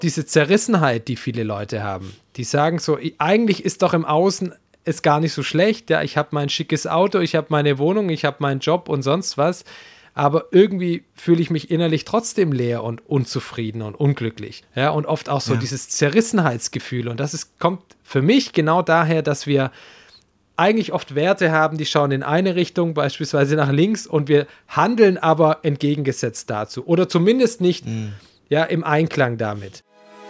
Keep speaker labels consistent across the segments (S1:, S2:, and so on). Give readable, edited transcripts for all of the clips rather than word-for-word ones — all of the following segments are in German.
S1: diese Zerrissenheit, die viele Leute haben. Die sagen so, eigentlich ist doch im Außen es gar nicht so schlecht. Ja, ich habe mein schickes Auto, ich habe meine Wohnung, ich habe meinen Job und sonst was. Aber irgendwie fühle ich mich innerlich trotzdem leer und unzufrieden und unglücklich. Ja, und oft auch so dieses Zerrissenheitsgefühl. Und kommt für mich genau daher, dass wir eigentlich oft Werte haben, die schauen in eine Richtung, beispielsweise nach links, und wir handeln aber entgegengesetzt dazu. Oder zumindest nicht im Einklang damit.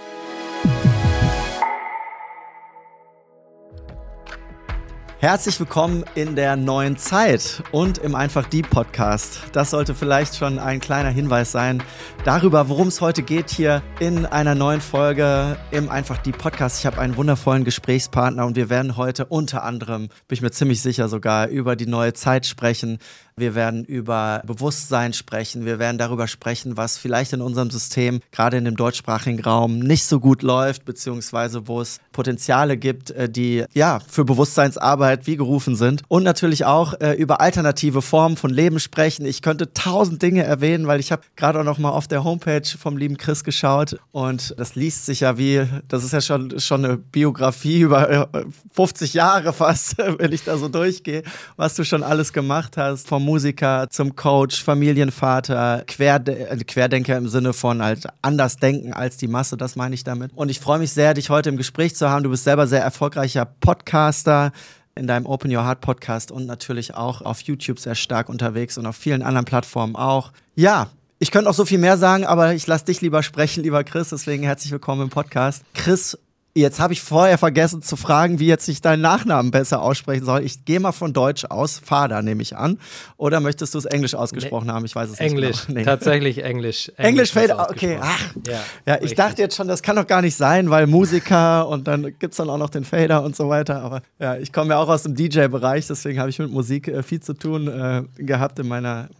S2: Herzlich willkommen in der neuen Zeit und im Einfach Die Podcast. Das sollte vielleicht schon ein kleiner Hinweis sein darüber, worum es heute geht hier in einer neuen Folge im Einfach Die Podcast. Ich habe einen wundervollen Gesprächspartner und wir werden heute unter anderem, bin ich mir ziemlich sicher sogar, über die neue Zeit sprechen. Wir werden über Bewusstsein sprechen. Wir werden darüber sprechen, was vielleicht in unserem System, gerade in dem deutschsprachigen Raum, nicht so gut läuft, beziehungsweise wo es Potenziale gibt, die für Bewusstseinsarbeit wie gerufen sind. Und natürlich auch über alternative Formen von Leben sprechen. Ich könnte 1000 Dinge erwähnen, weil ich habe gerade auch noch mal auf der Homepage vom lieben Chris geschaut. Und das liest sich ja das ist ja schon eine Biografie über 50 Jahre fast, wenn ich da so durchgehe, was du schon alles gemacht hast. Vom Musiker zum Coach, Familienvater, Querdenker im Sinne von halt anders denken als die Masse, das meine ich damit. Und ich freue mich sehr, dich heute im Gespräch zu haben. Du bist selber sehr erfolgreicher Podcaster in deinem Open Your Heart Podcast und natürlich auch auf YouTube sehr stark unterwegs und auf vielen anderen Plattformen auch. Ja, ich könnte auch so viel mehr sagen, aber ich lasse dich lieber sprechen, lieber Chris, deswegen herzlich willkommen im Podcast. Chris, jetzt habe ich vorher vergessen zu fragen, wie jetzt ich deinen Nachnamen besser aussprechen soll. Ich gehe mal von Deutsch aus. Vader nehme ich an. Oder möchtest du es Englisch ausgesprochen haben? Ich weiß es
S1: Englisch,
S2: nicht genau. Nee.
S1: Tatsächlich Englisch.
S2: Englisch fällt, okay. Ach, ja, ich dachte jetzt schon, das kann doch gar nicht sein, weil Musiker und dann gibt es dann auch noch den Fader und so weiter. Aber ja, ich komme ja auch aus dem DJ-Bereich, deswegen habe ich mit Musik viel zu tun gehabt in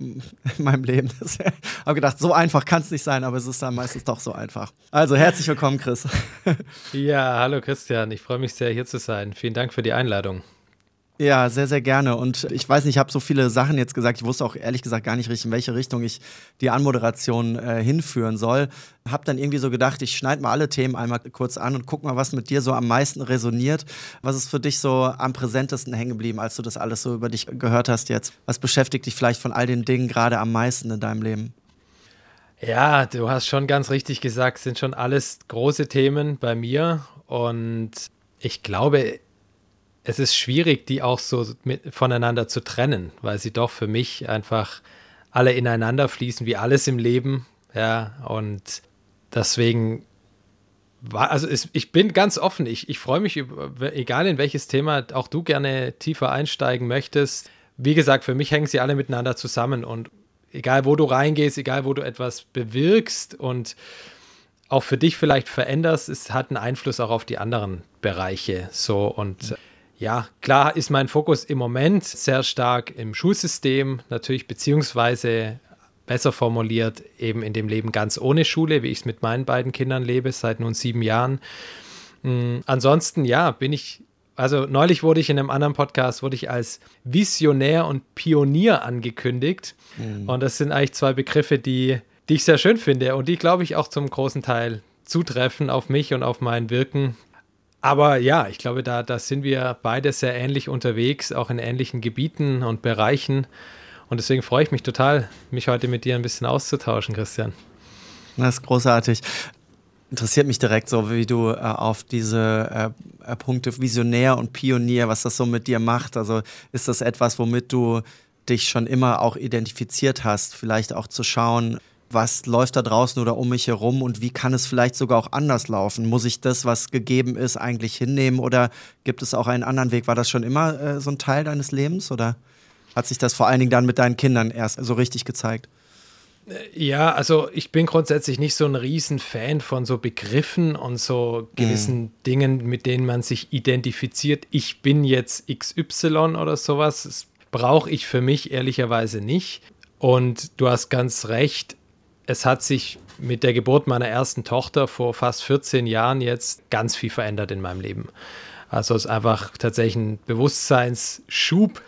S2: meinem Leben. Ich habe gedacht, so einfach kann es nicht sein, aber es ist dann meistens doch so einfach. Also herzlich willkommen, Chris.
S1: Ja, hallo Christian, ich freue mich sehr, hier zu sein. Vielen Dank für die Einladung.
S2: Ja, sehr, sehr gerne. Und ich weiß nicht, ich habe so viele Sachen jetzt gesagt, ich wusste auch ehrlich gesagt gar nicht richtig, in welche Richtung ich die Anmoderation hinführen soll. Habe dann irgendwie so gedacht, ich schneide mal alle Themen einmal kurz an und guck mal, was mit dir so am meisten resoniert. Was ist für dich so am präsentesten hängen geblieben, als du das alles so über dich gehört hast jetzt? Was beschäftigt dich vielleicht von all den Dingen gerade am meisten in deinem Leben?
S1: Ja, du hast schon ganz richtig gesagt, sind schon alles große Themen bei mir und ich glaube, es ist schwierig, die auch so voneinander zu trennen, weil sie doch für mich einfach alle ineinander fließen, wie alles im Leben, ja, und deswegen ich bin ganz offen, ich freue mich, egal in welches Thema auch du gerne tiefer einsteigen möchtest. Wie gesagt, für mich hängen sie alle miteinander zusammen und egal, wo du reingehst, egal, wo du etwas bewirkst und auch für dich vielleicht veränderst, es hat einen Einfluss auch auf die anderen Bereiche. So und ja, klar ist mein Fokus im Moment sehr stark im Schulsystem, natürlich beziehungsweise besser formuliert eben in dem Leben ganz ohne Schule, wie ich es mit meinen beiden Kindern lebe, seit nun 7 Jahren. Ansonsten, neulich wurde ich in einem anderen Podcast als Visionär und Pionier angekündigt. Und das sind eigentlich 2 Begriffe, die ich sehr schön finde und die, glaube ich, auch zum großen Teil zutreffen auf mich und auf mein Wirken. Aber ja, ich glaube, da sind wir beide sehr ähnlich unterwegs, auch in ähnlichen Gebieten und Bereichen. Und deswegen freue ich mich total, mich heute mit dir ein bisschen auszutauschen, Christian.
S2: Das ist großartig. Interessiert mich direkt so, wie du auf diese Punkte Visionär und Pionier, was das so mit dir macht. Also ist das etwas, womit du dich schon immer auch identifiziert hast, vielleicht auch zu schauen, was läuft da draußen oder um mich herum und wie kann es vielleicht sogar auch anders laufen? Muss ich das, was gegeben ist, eigentlich hinnehmen oder gibt es auch einen anderen Weg? War das schon immer so ein Teil deines Lebens oder hat sich das vor allen Dingen dann mit deinen Kindern erst so richtig gezeigt?
S1: Ja, also ich bin grundsätzlich nicht so ein Riesenfan von so Begriffen und so gewissen Dingen, mit denen man sich identifiziert. Ich bin jetzt XY oder sowas. Das brauche ich für mich ehrlicherweise nicht. Und du hast ganz recht, es hat sich mit der Geburt meiner ersten Tochter vor fast 14 Jahren jetzt ganz viel verändert in meinem Leben. Also es ist einfach tatsächlich ein Bewusstseinsschub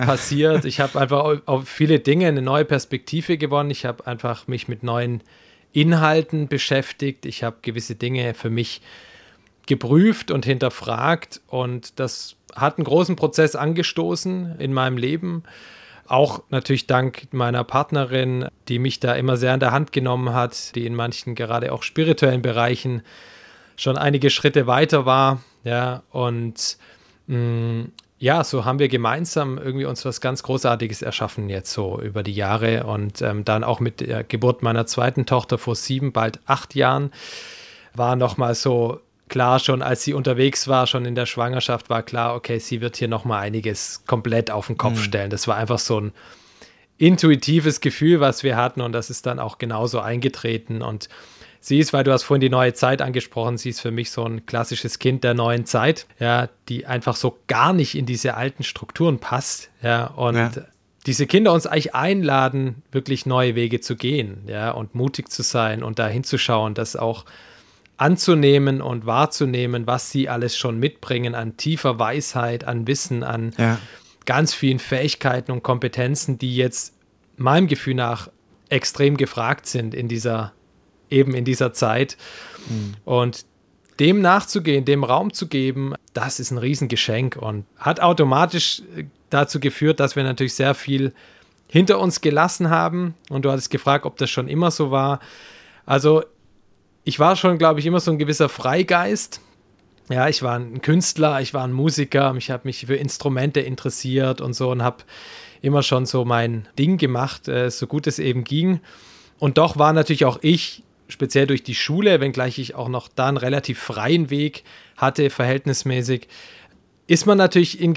S1: passiert. Ich habe einfach auf viele Dinge eine neue Perspektive gewonnen. Ich habe einfach mich mit neuen Inhalten beschäftigt. Ich habe gewisse Dinge für mich geprüft und hinterfragt und das hat einen großen Prozess angestoßen in meinem Leben. Auch natürlich dank meiner Partnerin, die mich da immer sehr an der Hand genommen hat, die in manchen gerade auch spirituellen Bereichen schon einige Schritte weiter war. Ja, und ja, so haben wir gemeinsam irgendwie uns was ganz Großartiges erschaffen jetzt so über die Jahre und dann auch mit der Geburt meiner zweiten Tochter vor 7, bald 8 Jahren war nochmal so klar, schon als sie unterwegs war, schon in der Schwangerschaft war klar, okay, sie wird hier nochmal einiges komplett auf den Kopf stellen. Das war einfach so ein intuitives Gefühl, was wir hatten und das ist dann auch genauso eingetreten und sie ist, weil du hast vorhin die neue Zeit angesprochen, sie ist für mich so ein klassisches Kind der neuen Zeit, ja, die einfach so gar nicht in diese alten Strukturen passt, ja, und diese Kinder uns eigentlich einladen, wirklich neue Wege zu gehen, ja, und mutig zu sein und da hinzuschauen, das auch anzunehmen und wahrzunehmen, was sie alles schon mitbringen an tiefer Weisheit, an Wissen, an ganz vielen Fähigkeiten und Kompetenzen, die jetzt meinem Gefühl nach extrem gefragt sind in dieser Zeit. Und dem nachzugehen, dem Raum zu geben, das ist ein Riesengeschenk und hat automatisch dazu geführt, dass wir natürlich sehr viel hinter uns gelassen haben. Und du hattest gefragt, ob das schon immer so war. Also ich war schon, glaube ich, immer so ein gewisser Freigeist. Ja, ich war ein Künstler, ich war ein Musiker, ich habe mich für Instrumente interessiert und so und habe immer schon so mein Ding gemacht, so gut es eben ging. Und doch war natürlich auch ich, speziell durch die Schule, wenngleich ich auch noch da einen relativ freien Weg hatte, verhältnismäßig, ist man natürlich in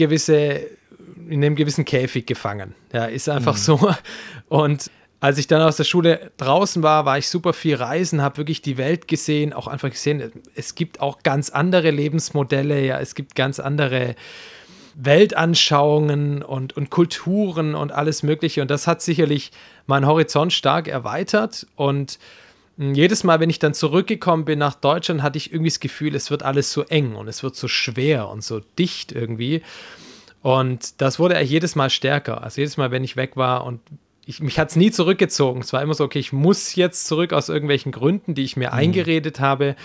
S1: einem gewissen Käfig gefangen. Ja, ist einfach so. Und als ich dann aus der Schule draußen war ich super viel reisen, habe wirklich die Welt gesehen, auch einfach gesehen, es gibt auch ganz andere Lebensmodelle, ja, es gibt ganz andere Weltanschauungen und Kulturen und alles Mögliche. Und das hat sicherlich meinen Horizont stark erweitert. Und jedes Mal, wenn ich dann zurückgekommen bin nach Deutschland, hatte ich irgendwie das Gefühl, es wird alles so eng und es wird so schwer und so dicht irgendwie. Und das wurde eigentlich jedes Mal stärker. Also jedes Mal, wenn ich weg war und mich hat es nie zurückgezogen. Es war immer so, okay, ich muss jetzt zurück aus irgendwelchen Gründen, die ich mir eingeredet habe.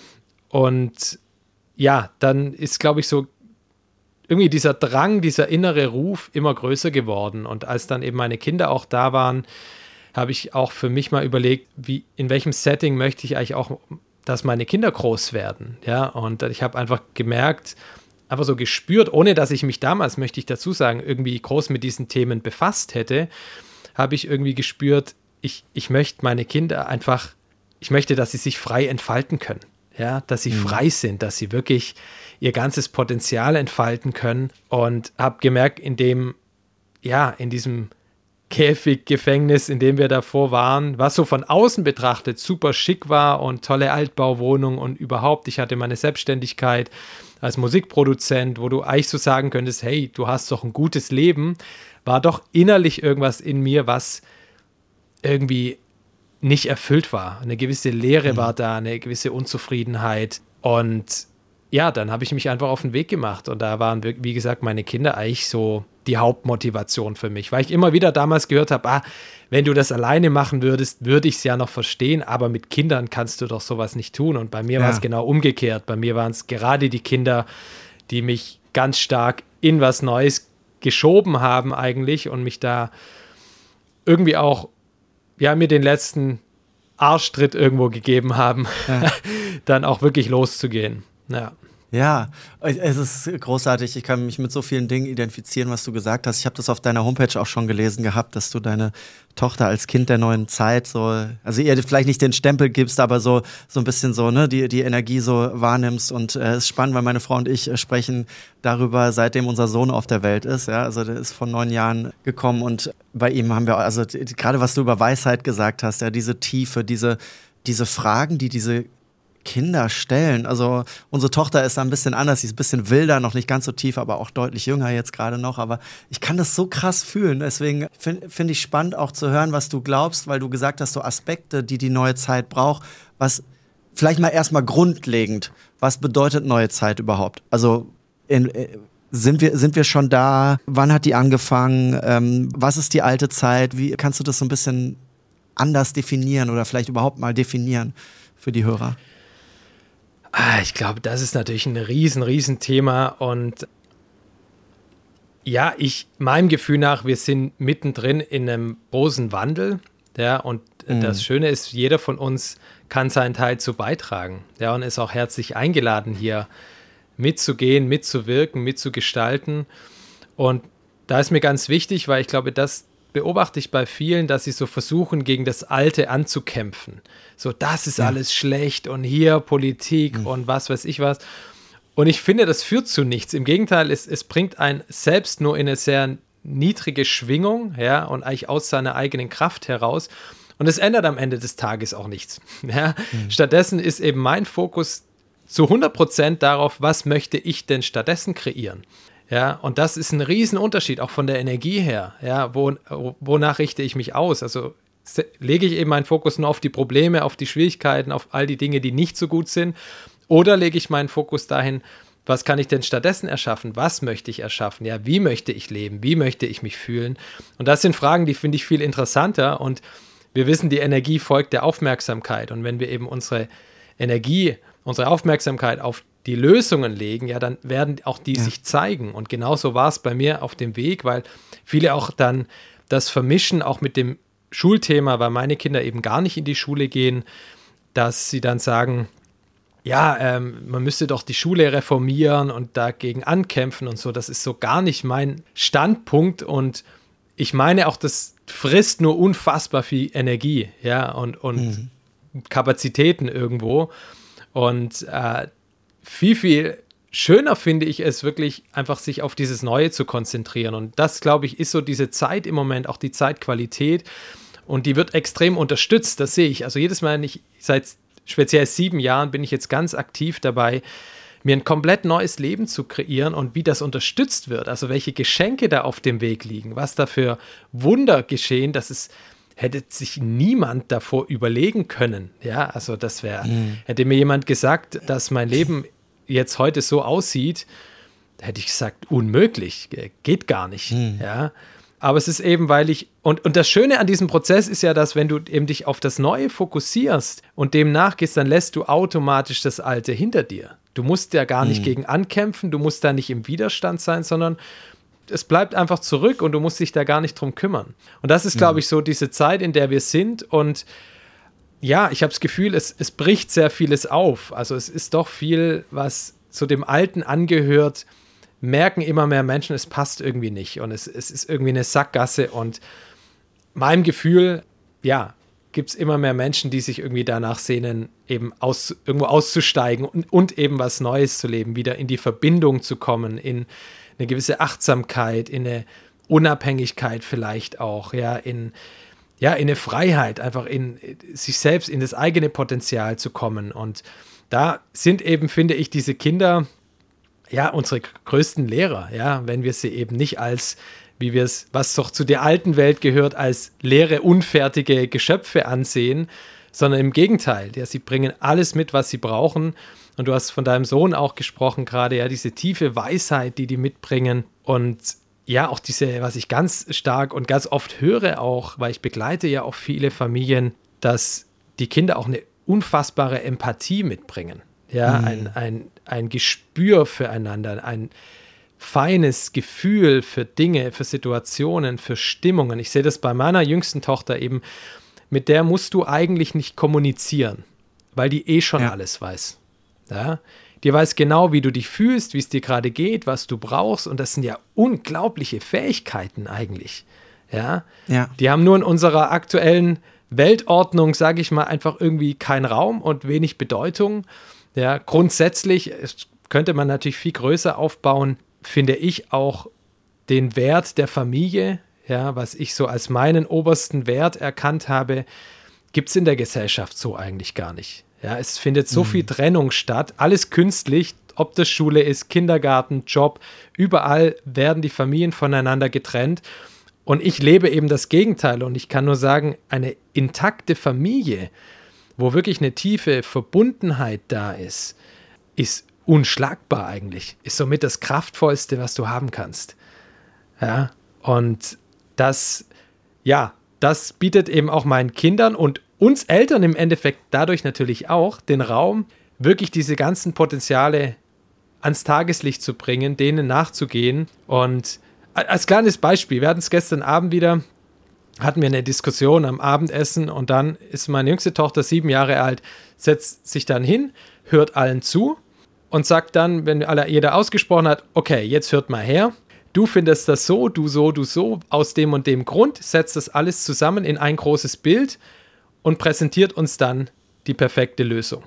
S1: Und ja, dann ist, glaube ich, so irgendwie dieser Drang, dieser innere Ruf immer größer geworden. Und als dann eben meine Kinder auch da waren, habe ich auch für mich mal überlegt, in welchem Setting möchte ich eigentlich auch, dass meine Kinder groß werden. Ja, und ich habe einfach gemerkt, einfach so gespürt, ohne dass ich mich damals, möchte ich dazu sagen, irgendwie groß mit diesen Themen befasst hätte, habe ich irgendwie gespürt, ich möchte meine Kinder einfach, ich möchte, dass sie sich frei entfalten können. Ja, dass sie frei sind, dass sie wirklich ihr ganzes Potenzial entfalten können. Und habe gemerkt, in diesem Käfiggefängnis, in dem wir davor waren, was so von außen betrachtet super schick war und tolle Altbauwohnung und überhaupt, ich hatte meine Selbstständigkeit als Musikproduzent, wo du eigentlich so sagen könntest, hey, du hast doch ein gutes Leben, war doch innerlich irgendwas in mir, was irgendwie nicht erfüllt war. Eine gewisse Leere war da, eine gewisse Unzufriedenheit. Und ja, dann habe ich mich einfach auf den Weg gemacht. Und da waren, wie gesagt, meine Kinder eigentlich so die Hauptmotivation für mich. Weil ich immer wieder damals gehört habe, wenn du das alleine machen würdest, würde ich es ja noch verstehen. Aber mit Kindern kannst du doch sowas nicht tun. Und bei mir war es genau umgekehrt. Bei mir waren es gerade die Kinder, die mich ganz stark in was Neues geschoben haben eigentlich und mich da irgendwie auch mir den letzten Arschtritt irgendwo gegeben haben, dann auch wirklich loszugehen.
S2: Ja, es ist großartig. Ich kann mich mit so vielen Dingen identifizieren, was du gesagt hast. Ich habe das auf deiner Homepage auch schon gelesen gehabt, dass du deine Tochter als Kind der neuen Zeit also ihr vielleicht nicht den Stempel gibst, aber so ein bisschen so, ne, die Energie so wahrnimmst. Und es ist spannend, weil meine Frau und ich sprechen darüber, seitdem unser Sohn auf der Welt ist. Ja, also der ist vor 9 Jahren gekommen und bei ihm haben wir, also gerade was du über Weisheit gesagt hast, ja, diese Tiefe, diese Fragen, die diese Kinder stellen. Also unsere Tochter ist da ein bisschen anders, sie ist ein bisschen wilder, noch nicht ganz so tief, aber auch deutlich jünger jetzt gerade noch. Aber ich kann das so krass fühlen. Deswegen finde ich spannend auch zu hören, was du glaubst, weil du gesagt hast, so Aspekte, die neue Zeit braucht. Was vielleicht mal erstmal grundlegend, was bedeutet neue Zeit überhaupt? Also sind wir schon da? Wann hat die angefangen? Was ist die alte Zeit? Wie kannst du das so ein bisschen anders definieren oder vielleicht überhaupt mal definieren für die Hörer?
S1: Ich glaube, das ist natürlich ein riesen Thema und ja, meinem Gefühl nach, wir sind mittendrin in einem großen Wandel, ja, und das Schöne ist, jeder von uns kann seinen Teil zu beitragen, ja, und ist auch herzlich eingeladen, hier mitzugehen, mitzuwirken, mitzugestalten. Und da ist mir ganz wichtig, weil ich glaube, das beobachte ich bei vielen, dass sie so versuchen, gegen das Alte anzukämpfen. So, das ist alles schlecht und hier Politik und was weiß ich was. Und ich finde, das führt zu nichts. Im Gegenteil, es bringt einen selbst nur in eine sehr niedrige Schwingung, ja, und eigentlich aus seiner eigenen Kraft heraus. Und es ändert am Ende des Tages auch nichts. Ja. Stattdessen ist eben mein Fokus zu 100% darauf, was möchte ich denn stattdessen kreieren. Ja, und das ist ein Riesenunterschied, auch von der Energie her. Ja, wonach richte ich mich aus? Also lege ich eben meinen Fokus nur auf die Probleme, auf die Schwierigkeiten, auf all die Dinge, die nicht so gut sind? Oder lege ich meinen Fokus dahin, was kann ich denn stattdessen erschaffen? Was möchte ich erschaffen? Ja, wie möchte ich leben? Wie möchte ich mich fühlen? Und das sind Fragen, die finde ich viel interessanter. Und wir wissen, die Energie folgt der Aufmerksamkeit. Und wenn wir eben unsere Energie, unsere Aufmerksamkeit auf die Lösungen legen, ja, dann werden auch die sich zeigen. Und genauso war es bei mir auf dem Weg, weil viele auch dann das vermischen, auch mit dem Schulthema, weil meine Kinder eben gar nicht in die Schule gehen, dass sie dann sagen, ja, man müsste doch die Schule reformieren und dagegen ankämpfen und so. Das ist so gar nicht mein Standpunkt. Und ich meine auch, das frisst nur unfassbar viel Energie, ja, und Kapazitäten irgendwo. Und viel schöner finde ich es wirklich, einfach sich auf dieses Neue zu konzentrieren. Und das, glaube ich, ist so diese Zeit im Moment, auch die Zeitqualität. Und die wird extrem unterstützt, das sehe ich. Also jedes Mal, seit speziell 7 Jahren bin ich jetzt ganz aktiv dabei, mir ein komplett neues Leben zu kreieren und wie das unterstützt wird. Also welche Geschenke da auf dem Weg liegen, was da für Wunder geschehen, hätte sich niemand davor überlegen können. Ja, also hätte mir jemand gesagt, dass mein Leben jetzt heute so aussieht, hätte ich gesagt, unmöglich, geht gar nicht. Ja, aber es ist eben, und das Schöne an diesem Prozess ist ja, dass wenn du eben dich auf das Neue fokussierst und dem nachgehst, dann lässt du automatisch das Alte hinter dir. Du musst ja gar nicht gegen ankämpfen, du musst da nicht im Widerstand sein, sondern es bleibt einfach zurück und du musst dich da gar nicht drum kümmern. Und das ist, glaube ich, so diese Zeit, in der wir sind. Und ja, ich habe das Gefühl, es bricht sehr vieles auf. Also es ist doch viel, was zu dem Alten angehört, merken immer mehr Menschen, es passt irgendwie nicht. Und es ist irgendwie eine Sackgasse. Und meinem Gefühl, ja, gibt es immer mehr Menschen, die sich irgendwie danach sehnen, eben irgendwo auszusteigen und eben was Neues zu leben, wieder in die Verbindung zu kommen, in eine gewisse Achtsamkeit, in eine Unabhängigkeit vielleicht auch, in eine Freiheit, einfach in sich selbst, in das eigene Potenzial zu kommen. Und da sind eben, finde ich, diese Kinder, ja, unsere größten Lehrer, ja, wenn wir sie eben nicht als, wie wir es, was doch zu der alten Welt gehört, als leere, unfertige Geschöpfe ansehen, sondern im Gegenteil, ja, sie bringen alles mit, was sie brauchen. Und du hast von deinem Sohn auch gesprochen gerade, ja, diese tiefe Weisheit, die mitbringen und ja, auch diese, was ich ganz stark und ganz oft höre auch, weil ich begleite ja auch viele Familien, dass die Kinder auch eine unfassbare Empathie mitbringen. Ja, ein Gespür füreinander, ein feines Gefühl für Dinge, für Situationen, für Stimmungen. Ich sehe das bei meiner jüngsten Tochter eben, mit der musst du eigentlich nicht kommunizieren, weil die schon alles weiß. Ja? Die weiß genau, wie du dich fühlst, wie es dir gerade geht, was du brauchst. Und das sind ja unglaubliche Fähigkeiten eigentlich. Ja? Die haben nur in unserer aktuellen Weltordnung, sage ich mal, einfach irgendwie keinen Raum und wenig Bedeutung. Ja? Grundsätzlich könnte man natürlich viel größer aufbauen, finde ich auch den Wert der Familie, ja, was ich so als meinen obersten Wert erkannt habe, gibt es in der Gesellschaft so eigentlich gar nicht. Ja, es findet so viel Trennung statt, alles künstlich, ob das Schule ist, Kindergarten, Job, überall werden die Familien voneinander getrennt. Und ich lebe eben das Gegenteil und ich kann nur sagen, eine intakte Familie, wo wirklich eine tiefe Verbundenheit da ist unschlagbar eigentlich, ist somit das Kraftvollste, was du haben kannst. Ja, und das, ja, das bietet eben auch meinen Kindern und uns Eltern im Endeffekt dadurch natürlich auch den Raum, wirklich diese ganzen Potenziale ans Tageslicht zu bringen, denen nachzugehen. Und als kleines Beispiel, wir hatten es gestern Abend wieder, hatten wir eine Diskussion am Abendessen und dann ist meine jüngste Tochter 7 Jahre alt, setzt sich dann hin, hört allen zu und sagt dann, wenn jeder ausgesprochen hat, okay, jetzt hört mal her, du findest das so, du so, aus dem und dem Grund, setzt das alles zusammen in ein großes Bild und präsentiert uns dann die perfekte Lösung.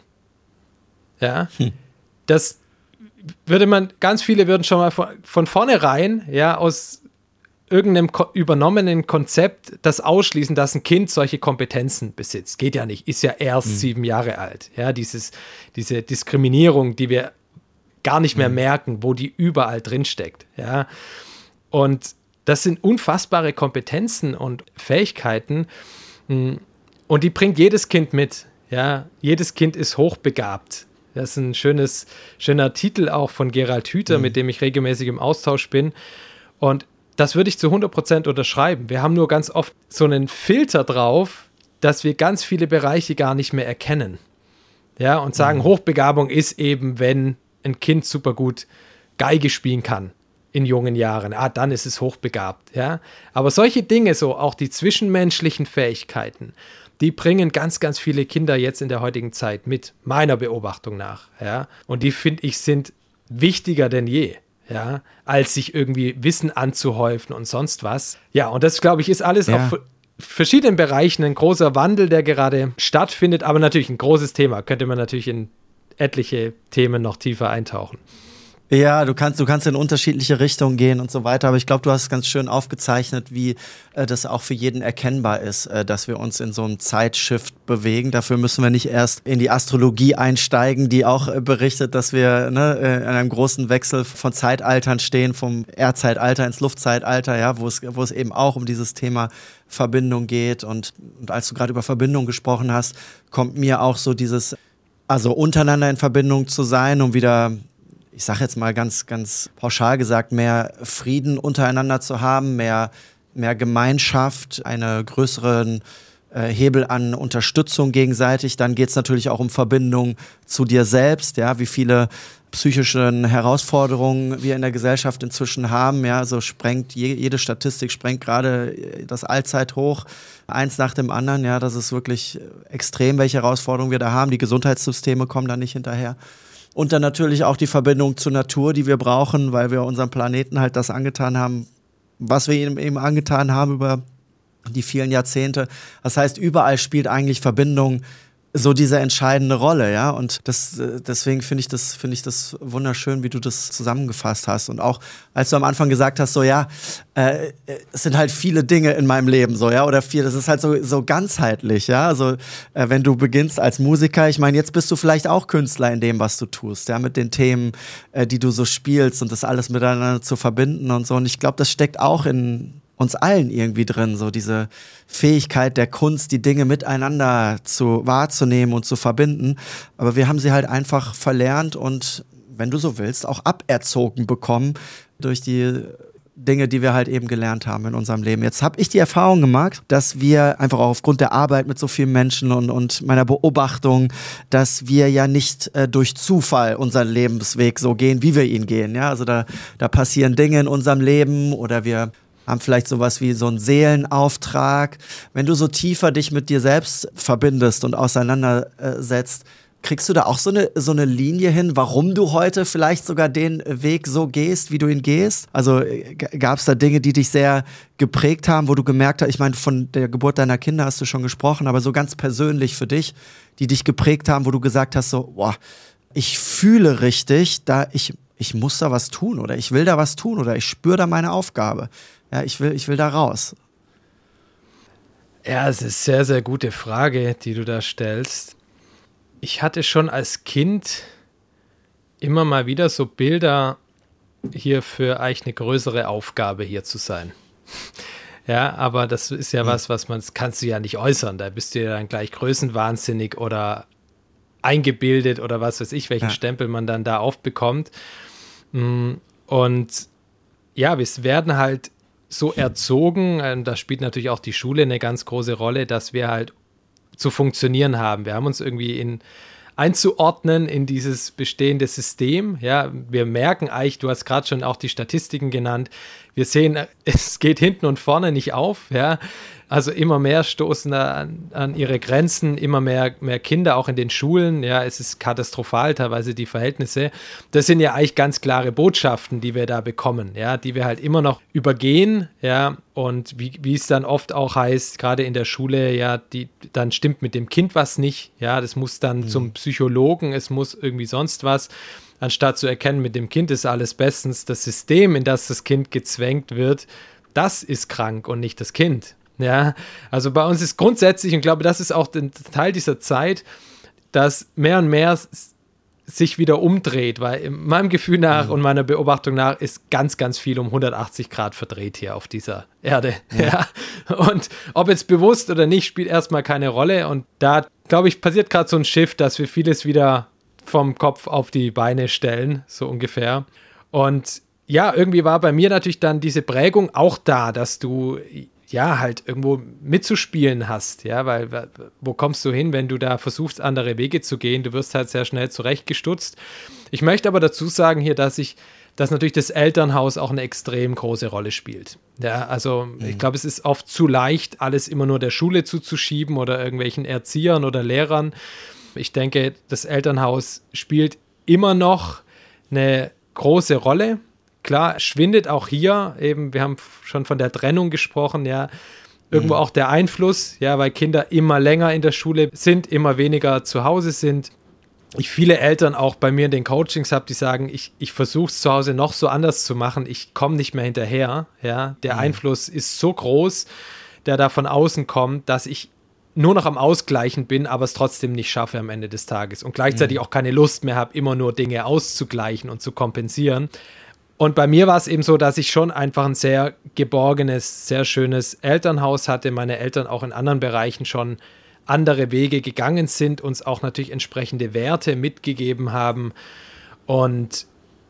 S1: Ja, das ganz viele würden schon mal von vornherein, ja, aus irgendeinem übernommenen Konzept das ausschließen, dass ein Kind solche Kompetenzen besitzt. Geht ja nicht, ist ja erst 7 Jahre alt. Ja, diese Diskriminierung, die wir gar nicht mehr merken, wo die überall drin steckt. Ja, und das sind unfassbare Kompetenzen und Fähigkeiten und die bringt jedes Kind mit. Ja, jedes Kind ist hochbegabt. Das ist ein schöner Titel auch von Gerald Hüther, mit dem ich regelmäßig im Austausch bin. Und das würde ich zu 100% unterschreiben. Wir haben nur ganz oft so einen Filter drauf, dass wir ganz viele Bereiche gar nicht mehr erkennen. Ja, und sagen, Hochbegabung ist eben, wenn ein Kind super gut Geige spielen kann in jungen Jahren. Dann ist es hochbegabt. Ja, aber solche Dinge, so auch die zwischenmenschlichen Fähigkeiten, die bringen ganz, ganz viele Kinder jetzt in der heutigen Zeit mit, meiner Beobachtung nach. Ja? Und die, finde ich, sind wichtiger denn je, ja? Als sich irgendwie Wissen anzuhäufen und sonst was. Ja, und das, glaube ich, ist alles auf verschiedenen Bereichen ein großer Wandel, der gerade stattfindet, aber natürlich ein großes Thema. Könnte man natürlich in etliche Themen noch tiefer eintauchen.
S2: Ja, du kannst in unterschiedliche Richtungen gehen und so weiter, aber ich glaube, du hast ganz schön aufgezeichnet, wie das auch für jeden erkennbar ist, dass wir uns in so einem Zeitshift bewegen. Dafür müssen wir nicht erst in die Astrologie einsteigen, die auch berichtet, dass wir in einem großen Wechsel von Zeitaltern stehen, vom Erdzeitalter ins Luftzeitalter, ja, wo es eben auch um dieses Thema Verbindung geht. Und als du gerade über Verbindung gesprochen hast, kommt mir auch so dieses, also untereinander in Verbindung zu sein, um wieder, ich sage jetzt mal ganz, ganz pauschal gesagt, mehr Frieden untereinander zu haben, mehr Gemeinschaft, einen größeren Hebel an Unterstützung gegenseitig. Dann geht es natürlich auch um Verbindung zu dir selbst, ja, wie viele psychische Herausforderungen wir in der Gesellschaft inzwischen haben. Ja, so jede Statistik sprengt gerade das Allzeithoch, eins nach dem anderen. Ja, das ist wirklich extrem, welche Herausforderungen wir da haben. Die Gesundheitssysteme kommen da nicht hinterher. Und dann natürlich auch die Verbindung zur Natur, die wir brauchen, weil wir unserem Planeten halt das angetan haben, was wir ihm eben angetan haben über die vielen Jahrzehnte. Das heißt, überall spielt eigentlich Verbindung so diese entscheidende Rolle, ja. Und deswegen finde ich das wunderschön, wie du das zusammengefasst hast. Und auch, als du am Anfang gesagt hast, so ja, es sind halt viele Dinge in meinem Leben, so, ja, oder viel, das ist halt so ganzheitlich, ja. Also wenn du beginnst als Musiker, ich meine, jetzt bist du vielleicht auch Künstler in dem, was du tust, ja, mit den Themen, die du so spielst und das alles miteinander zu verbinden und so. Und ich glaube, das steckt auch in uns allen irgendwie drin, so diese Fähigkeit der Kunst, die Dinge miteinander wahrzunehmen und zu verbinden. Aber wir haben sie halt einfach verlernt und, wenn du so willst, auch aberzogen bekommen durch die Dinge, die wir halt eben gelernt haben in unserem Leben. Jetzt habe ich die Erfahrung gemacht, dass wir einfach auch aufgrund der Arbeit mit so vielen Menschen und meiner Beobachtung, dass wir ja nicht durch Zufall unseren Lebensweg so gehen, wie wir ihn gehen. Ja? Also da passieren Dinge in unserem Leben oder wir haben vielleicht sowas wie so einen Seelenauftrag. Wenn du so tiefer dich mit dir selbst verbindest und auseinandersetzt, kriegst du da auch so eine Linie hin, warum du heute vielleicht sogar den Weg so gehst, wie du ihn gehst? Also gab es da Dinge, die dich sehr geprägt haben, wo du gemerkt hast, ich meine, von der Geburt deiner Kinder hast du schon gesprochen, aber so ganz persönlich für dich, die dich geprägt haben, wo du gesagt hast, so, boah, ich fühle richtig, ich muss da was tun oder ich will da was tun oder ich spüre da meine Aufgabe. Ja, ich will da raus.
S1: Ja, es ist eine sehr, sehr gute Frage, die du da stellst. Ich hatte schon als Kind immer mal wieder so Bilder hier für eigentlich eine größere Aufgabe hier zu sein. Ja, aber das ist ja was kannst du ja nicht äußern. Da bist du ja dann gleich größenwahnsinnig oder eingebildet oder was weiß ich, welchen Stempel man dann da aufbekommt. Und ja, es werden halt so erzogen, da spielt natürlich auch die Schule eine ganz große Rolle, dass wir halt zu funktionieren haben. Wir haben uns irgendwie einzuordnen in dieses bestehende System. Ja, wir merken eigentlich, du hast gerade schon auch die Statistiken genannt, wir sehen, es geht hinten und vorne nicht auf. Ja, also immer mehr stoßen an ihre Grenzen, immer mehr Kinder auch in den Schulen. Ja, es ist katastrophal teilweise die Verhältnisse. Das sind ja eigentlich ganz klare Botschaften, die wir da bekommen, ja, die wir halt immer noch übergehen. Ja, und wie es dann oft auch heißt, gerade in der Schule, ja, dann stimmt mit dem Kind was nicht. Ja, das muss dann zum Psychologen, es muss irgendwie sonst was. Anstatt zu erkennen, mit dem Kind ist alles bestens, das System, in das das Kind gezwängt wird, das ist krank und nicht das Kind. Ja, also bei uns ist grundsätzlich, und ich glaube, das ist auch ein Teil dieser Zeit, dass mehr und mehr sich wieder umdreht, weil in meinem Gefühl nach und meiner Beobachtung nach ist ganz, ganz viel um 180 Grad verdreht hier auf dieser Erde. Ja. Und ob jetzt bewusst oder nicht, spielt erstmal keine Rolle. Und da, glaube ich, passiert gerade so ein Shift, dass wir vieles wieder vom Kopf auf die Beine stellen, so ungefähr. Und ja, irgendwie war bei mir natürlich dann diese Prägung auch da, dass du ja halt irgendwo mitzuspielen hast, ja, weil wo kommst du hin, wenn du da versuchst, andere Wege zu gehen? Du wirst halt sehr schnell zurechtgestutzt. Ich möchte aber dazu sagen hier, dass natürlich das Elternhaus auch eine extrem große Rolle spielt. Ja, also ich glaube, es ist oft zu leicht, alles immer nur der Schule zuzuschieben oder irgendwelchen Erziehern oder Lehrern. Ich denke, das Elternhaus spielt immer noch eine große Rolle. Klar, schwindet auch hier eben, wir haben schon von der Trennung gesprochen, ja, irgendwo auch der Einfluss, ja, weil Kinder immer länger in der Schule sind, immer weniger zu Hause sind. Ich viele Eltern auch bei mir in den Coachings habe, die sagen, ich versuche es zu Hause noch so anders zu machen, ich komme nicht mehr hinterher, ja, der Einfluss ist so groß, der da von außen kommt, dass ich nur noch am Ausgleichen bin, aber es trotzdem nicht schaffe am Ende des Tages und gleichzeitig auch keine Lust mehr habe, immer nur Dinge auszugleichen und zu kompensieren. Und bei mir war es eben so, dass ich schon einfach ein sehr geborgenes, sehr schönes Elternhaus hatte. Meine Eltern auch in anderen Bereichen schon andere Wege gegangen sind, uns auch natürlich entsprechende Werte mitgegeben haben. Und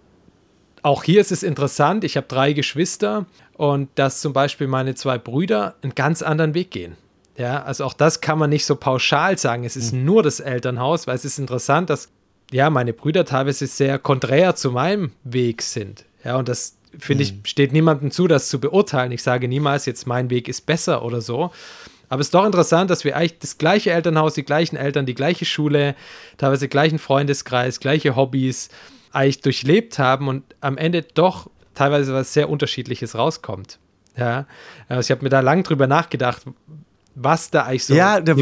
S1: auch hier ist es interessant, ich habe 3 Geschwister und dass zum Beispiel meine 2 Brüder einen ganz anderen Weg gehen. Ja, also auch das kann man nicht so pauschal sagen, es ist nur das Elternhaus, weil es ist interessant, dass ja, meine Brüder teilweise sehr konträr zu meinem Weg sind. Ja, und das, finde ich, steht niemandem zu, das zu beurteilen. Ich sage niemals, jetzt mein Weg ist besser oder so. Aber es ist doch interessant, dass wir eigentlich das gleiche Elternhaus, die gleichen Eltern, die gleiche Schule, teilweise gleichen Freundeskreis, gleiche Hobbys eigentlich durchlebt haben und am Ende doch teilweise was sehr Unterschiedliches rauskommt. Ja, also ich habe mir da lang drüber nachgedacht, was da eigentlich so.
S2: Ja, da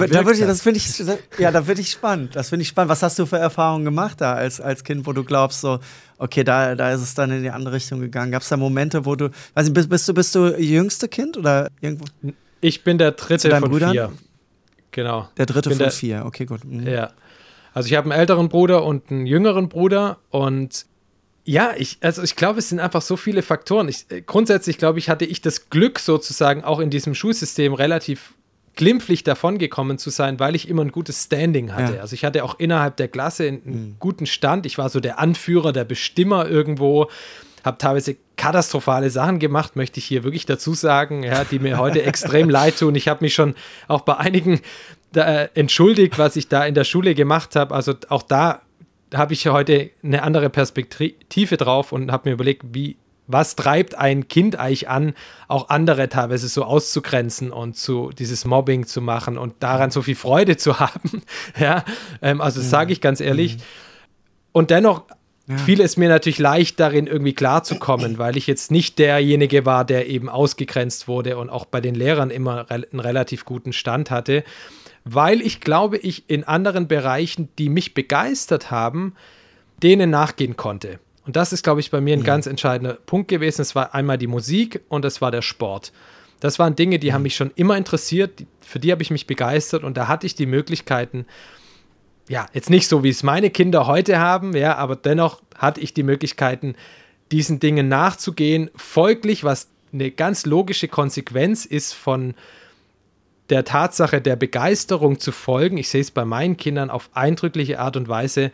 S2: finde ich spannend. Das finde ich spannend. Was hast du für Erfahrungen gemacht da als Kind, wo du glaubst, so, okay, da ist es dann in die andere Richtung gegangen? Gab es da Momente, wo du, weiß nicht, bist du jüngste Kind oder irgendwo?
S1: Ich bin der dritte von Brüdern? 4. Genau.
S2: Der dritte von 4, okay, gut.
S1: Ja. Also ich habe einen älteren Bruder und einen jüngeren Bruder und ja, ich glaube, es sind einfach so viele Faktoren. Grundsätzlich, glaube ich, hatte ich das Glück sozusagen auch in diesem Schulsystem relativ glimpflich davongekommen zu sein, weil ich immer ein gutes Standing hatte. Ja. Also ich hatte auch innerhalb der Klasse einen guten Stand. Ich war so der Anführer, der Bestimmer irgendwo, habe teilweise katastrophale Sachen gemacht, möchte ich hier wirklich dazu sagen, ja, die mir heute extrem leid tun. Ich habe mich schon auch bei einigen entschuldigt, was ich da in der Schule gemacht habe. Also auch da habe ich heute eine andere Perspektive drauf und habe mir überlegt, was treibt ein Kind eigentlich an, auch andere teilweise so auszugrenzen und dieses Mobbing zu machen und daran so viel Freude zu haben. Ja, also das sage ich ganz ehrlich. Und dennoch fiel es mir natürlich leicht, darin irgendwie klarzukommen, weil ich jetzt nicht derjenige war, der eben ausgegrenzt wurde und auch bei den Lehrern immer einen relativ guten Stand hatte, weil ich glaube, ich in anderen Bereichen, die mich begeistert haben, denen nachgehen konnte. Und das ist, glaube ich, bei mir ein ganz entscheidender Punkt gewesen. Es war einmal die Musik und es war der Sport. Das waren Dinge, die haben mich schon immer interessiert, für die habe ich mich begeistert und da hatte ich die Möglichkeiten, ja, jetzt nicht so, wie es meine Kinder heute haben, ja, aber dennoch hatte ich die Möglichkeiten, diesen Dingen nachzugehen. Folglich, was eine ganz logische Konsequenz ist von der Tatsache der Begeisterung zu folgen. Ich sehe es bei meinen Kindern auf eindrückliche Art und Weise,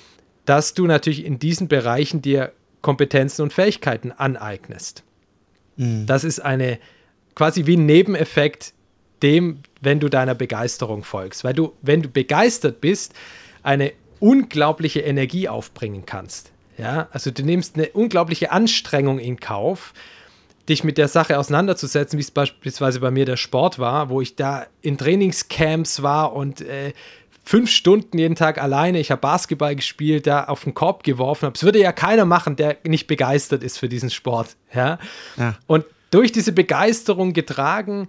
S1: dass du natürlich in diesen Bereichen dir Kompetenzen und Fähigkeiten aneignest. Das ist quasi wie ein Nebeneffekt wenn du deiner Begeisterung folgst. Weil du, wenn du begeistert bist, eine unglaubliche Energie aufbringen kannst. Ja? Also du nimmst eine unglaubliche Anstrengung in Kauf, dich mit der Sache auseinanderzusetzen, wie es beispielsweise bei mir der Sport war, wo ich da in Trainingscamps war und 5 Stunden jeden Tag alleine, ich habe Basketball gespielt, da auf den Korb geworfen habe. Das würde ja keiner machen, der nicht begeistert ist für diesen Sport. Ja? Und durch diese Begeisterung getragen,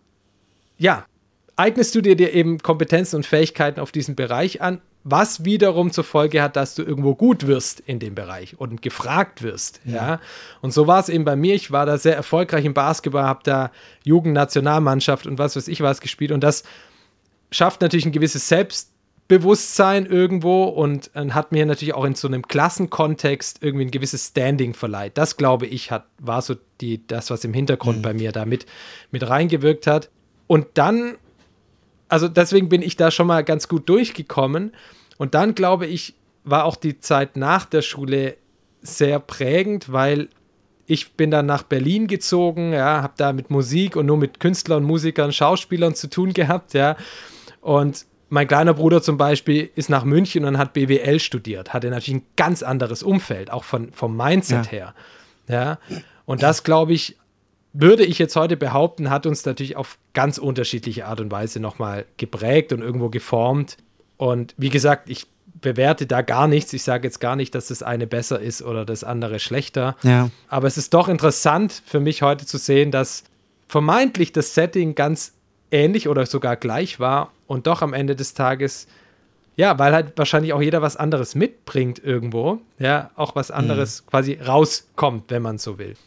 S1: eignest du dir eben Kompetenzen und Fähigkeiten auf diesem Bereich an, was wiederum zur Folge hat, dass du irgendwo gut wirst in dem Bereich und gefragt wirst. Ja. Und so war es eben bei mir. Ich war da sehr erfolgreich im Basketball, habe da Jugendnationalmannschaft und was weiß ich was gespielt. Und das schafft natürlich ein gewisses Selbstbewusstsein irgendwo und hat mir natürlich auch in so einem Klassenkontext irgendwie ein gewisses Standing verleiht. Das, glaube ich, war so das, was im Hintergrund bei mir da mit reingewirkt hat. Und dann, also deswegen bin ich da schon mal ganz gut durchgekommen. Und dann, glaube ich, war auch die Zeit nach der Schule sehr prägend, weil ich bin dann nach Berlin gezogen, habe da mit Musik und nur mit Künstlern, Musikern, Schauspielern zu tun gehabt, Und mein kleiner Bruder zum Beispiel ist nach München und hat BWL studiert, hatte natürlich ein ganz anderes Umfeld, auch vom Mindset her. Ja. Und das, glaube ich, würde ich jetzt heute behaupten, hat uns natürlich auf ganz unterschiedliche Art und Weise nochmal geprägt und irgendwo geformt. Und wie gesagt, ich bewerte da gar nichts. Ich sage jetzt gar nicht, dass das eine besser ist oder das andere schlechter. Ja. Aber es ist doch interessant für mich heute zu sehen, dass vermeintlich das Setting ganz ähnlich oder sogar gleich war und doch am Ende des Tages, weil halt wahrscheinlich auch jeder was anderes mitbringt irgendwo, auch was anderes quasi rauskommt, wenn man so will.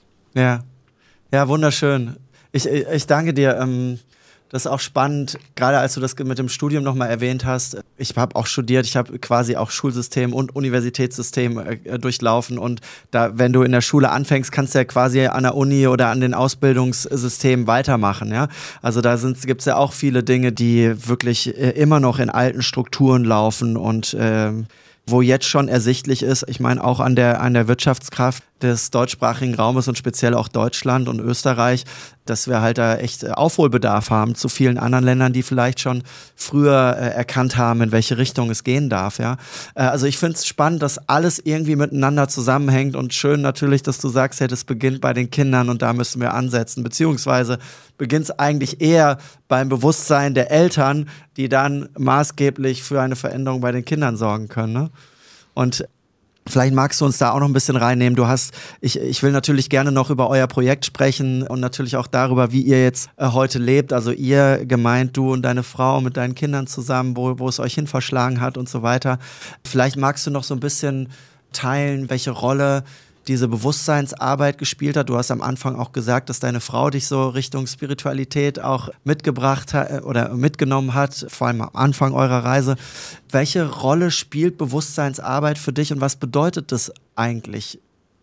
S2: Ja, wunderschön. Ich danke dir. Das ist auch spannend, gerade als du das mit dem Studium nochmal erwähnt hast. Ich habe auch studiert, ich habe quasi auch Schulsystem und Universitätssystem durchlaufen. Und da, wenn du in der Schule anfängst, kannst du ja quasi an der Uni oder an den Ausbildungssystemen weitermachen. Ja? Also da gibt es ja auch viele Dinge, die wirklich immer noch in alten Strukturen laufen und wo jetzt schon ersichtlich ist, ich meine auch an der Wirtschaftskraft des deutschsprachigen Raumes und speziell auch Deutschland und Österreich, dass wir halt da echt Aufholbedarf haben zu vielen anderen Ländern, die vielleicht schon früher erkannt haben, in welche Richtung es gehen darf. Ja? Also ich finde es spannend, dass alles irgendwie miteinander zusammenhängt und schön natürlich, dass du sagst, hey, das beginnt bei den Kindern und da müssen wir ansetzen, beziehungsweise beginnt es eigentlich eher beim Bewusstsein der Eltern, die dann maßgeblich für eine Veränderung bei den Kindern sorgen können. Ne? Und vielleicht magst du uns da auch noch ein bisschen reinnehmen. Ich will natürlich gerne noch über euer Projekt sprechen und natürlich auch darüber, wie ihr jetzt heute lebt. Also ihr gemeint, du und deine Frau mit deinen Kindern zusammen, wo es euch hin verschlagen hat und so weiter. Vielleicht magst du noch so ein bisschen teilen, welche Rolle diese Bewusstseinsarbeit gespielt hat. Du hast am Anfang auch gesagt, dass deine Frau dich so Richtung Spiritualität auch mitgebracht hat oder mitgenommen hat, vor allem am Anfang eurer Reise. Welche Rolle spielt Bewusstseinsarbeit für dich und was bedeutet das eigentlich,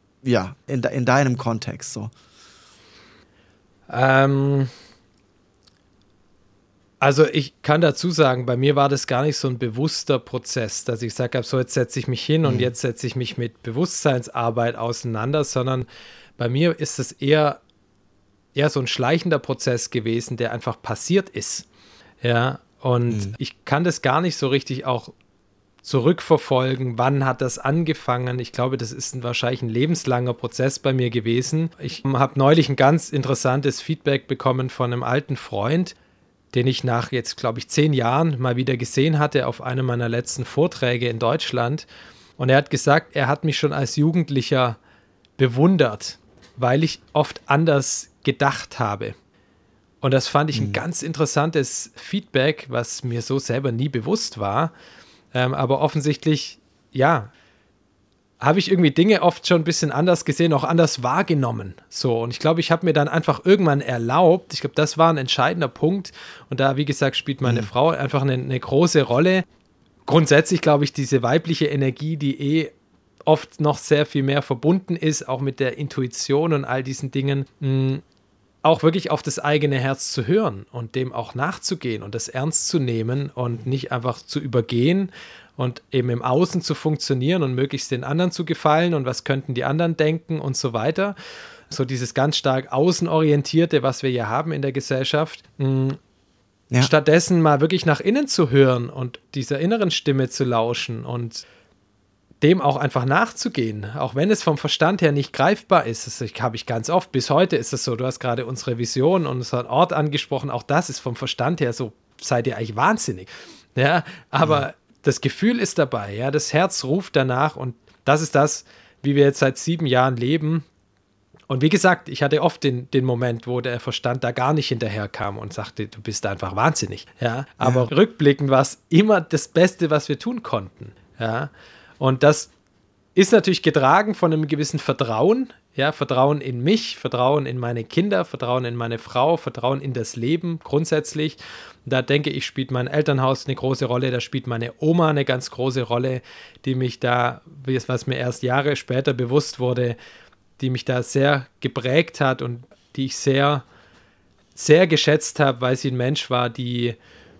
S2: in deinem Kontext so?
S1: Also ich kann dazu sagen, bei mir war das gar nicht so ein bewusster Prozess, dass ich gesagt habe, so jetzt setze ich mich hin und jetzt setze ich mich mit Bewusstseinsarbeit auseinander, sondern bei mir ist es eher so ein schleichender Prozess gewesen, der einfach passiert ist. Ja, und ich kann das gar nicht so richtig auch zurückverfolgen, wann hat das angefangen. Ich glaube, das ist wahrscheinlich ein lebenslanger Prozess bei mir gewesen. Ich habe neulich ein ganz interessantes Feedback bekommen von einem alten Freund, den ich nach jetzt, glaube ich, 10 Jahren mal wieder gesehen hatte auf einem meiner letzten Vorträge in Deutschland. Und er hat gesagt, er hat mich schon als Jugendlicher bewundert, weil ich oft anders gedacht habe. Und das fand ich ein ganz interessantes Feedback, was mir so selber nie bewusst war. Aber offensichtlich, habe ich irgendwie Dinge oft schon ein bisschen anders gesehen, auch anders wahrgenommen. So, und ich glaube, ich habe mir dann einfach irgendwann erlaubt, ich glaube, das war ein entscheidender Punkt. Und da, wie gesagt, spielt meine Frau einfach eine große Rolle. Grundsätzlich glaube ich, diese weibliche Energie, die oft noch sehr viel mehr verbunden ist, auch mit der Intuition und all diesen Dingen, auch wirklich auf das eigene Herz zu hören und dem auch nachzugehen und das ernst zu nehmen und nicht einfach zu übergehen und eben im Außen zu funktionieren und möglichst den anderen zu gefallen und was könnten die anderen denken und so weiter. so dieses ganz stark außenorientierte, was wir hier haben in der Gesellschaft. Ja. Stattdessen mal wirklich nach innen zu hören und dieser inneren Stimme zu lauschen und dem auch einfach nachzugehen, auch wenn es vom Verstand her nicht greifbar ist. Das habe ich ganz oft, bis heute ist es so, du hast gerade unsere Vision und unseren Ort angesprochen, auch das ist vom Verstand her so, seid ihr eigentlich wahnsinnig. Ja, aber das Gefühl ist dabei, ja, das Herz ruft danach und das ist das, wie wir jetzt seit 7 Jahren leben. Und wie gesagt, ich hatte oft den Moment, wo der Verstand da gar nicht hinterherkam und sagte, du bist einfach wahnsinnig. Ja, aber rückblickend war es immer das Beste, was wir tun konnten. Ja. Und das ist natürlich getragen von einem gewissen Vertrauen, ja, Vertrauen in mich, Vertrauen in meine Kinder, Vertrauen in meine Frau, Vertrauen in das Leben grundsätzlich. Und da denke ich, spielt mein Elternhaus eine große Rolle, da spielt meine Oma eine ganz große Rolle, die mich da, was mir erst Jahre später bewusst wurde, die mich da sehr geprägt hat und die ich sehr, sehr geschätzt habe, weil sie ein Mensch war, die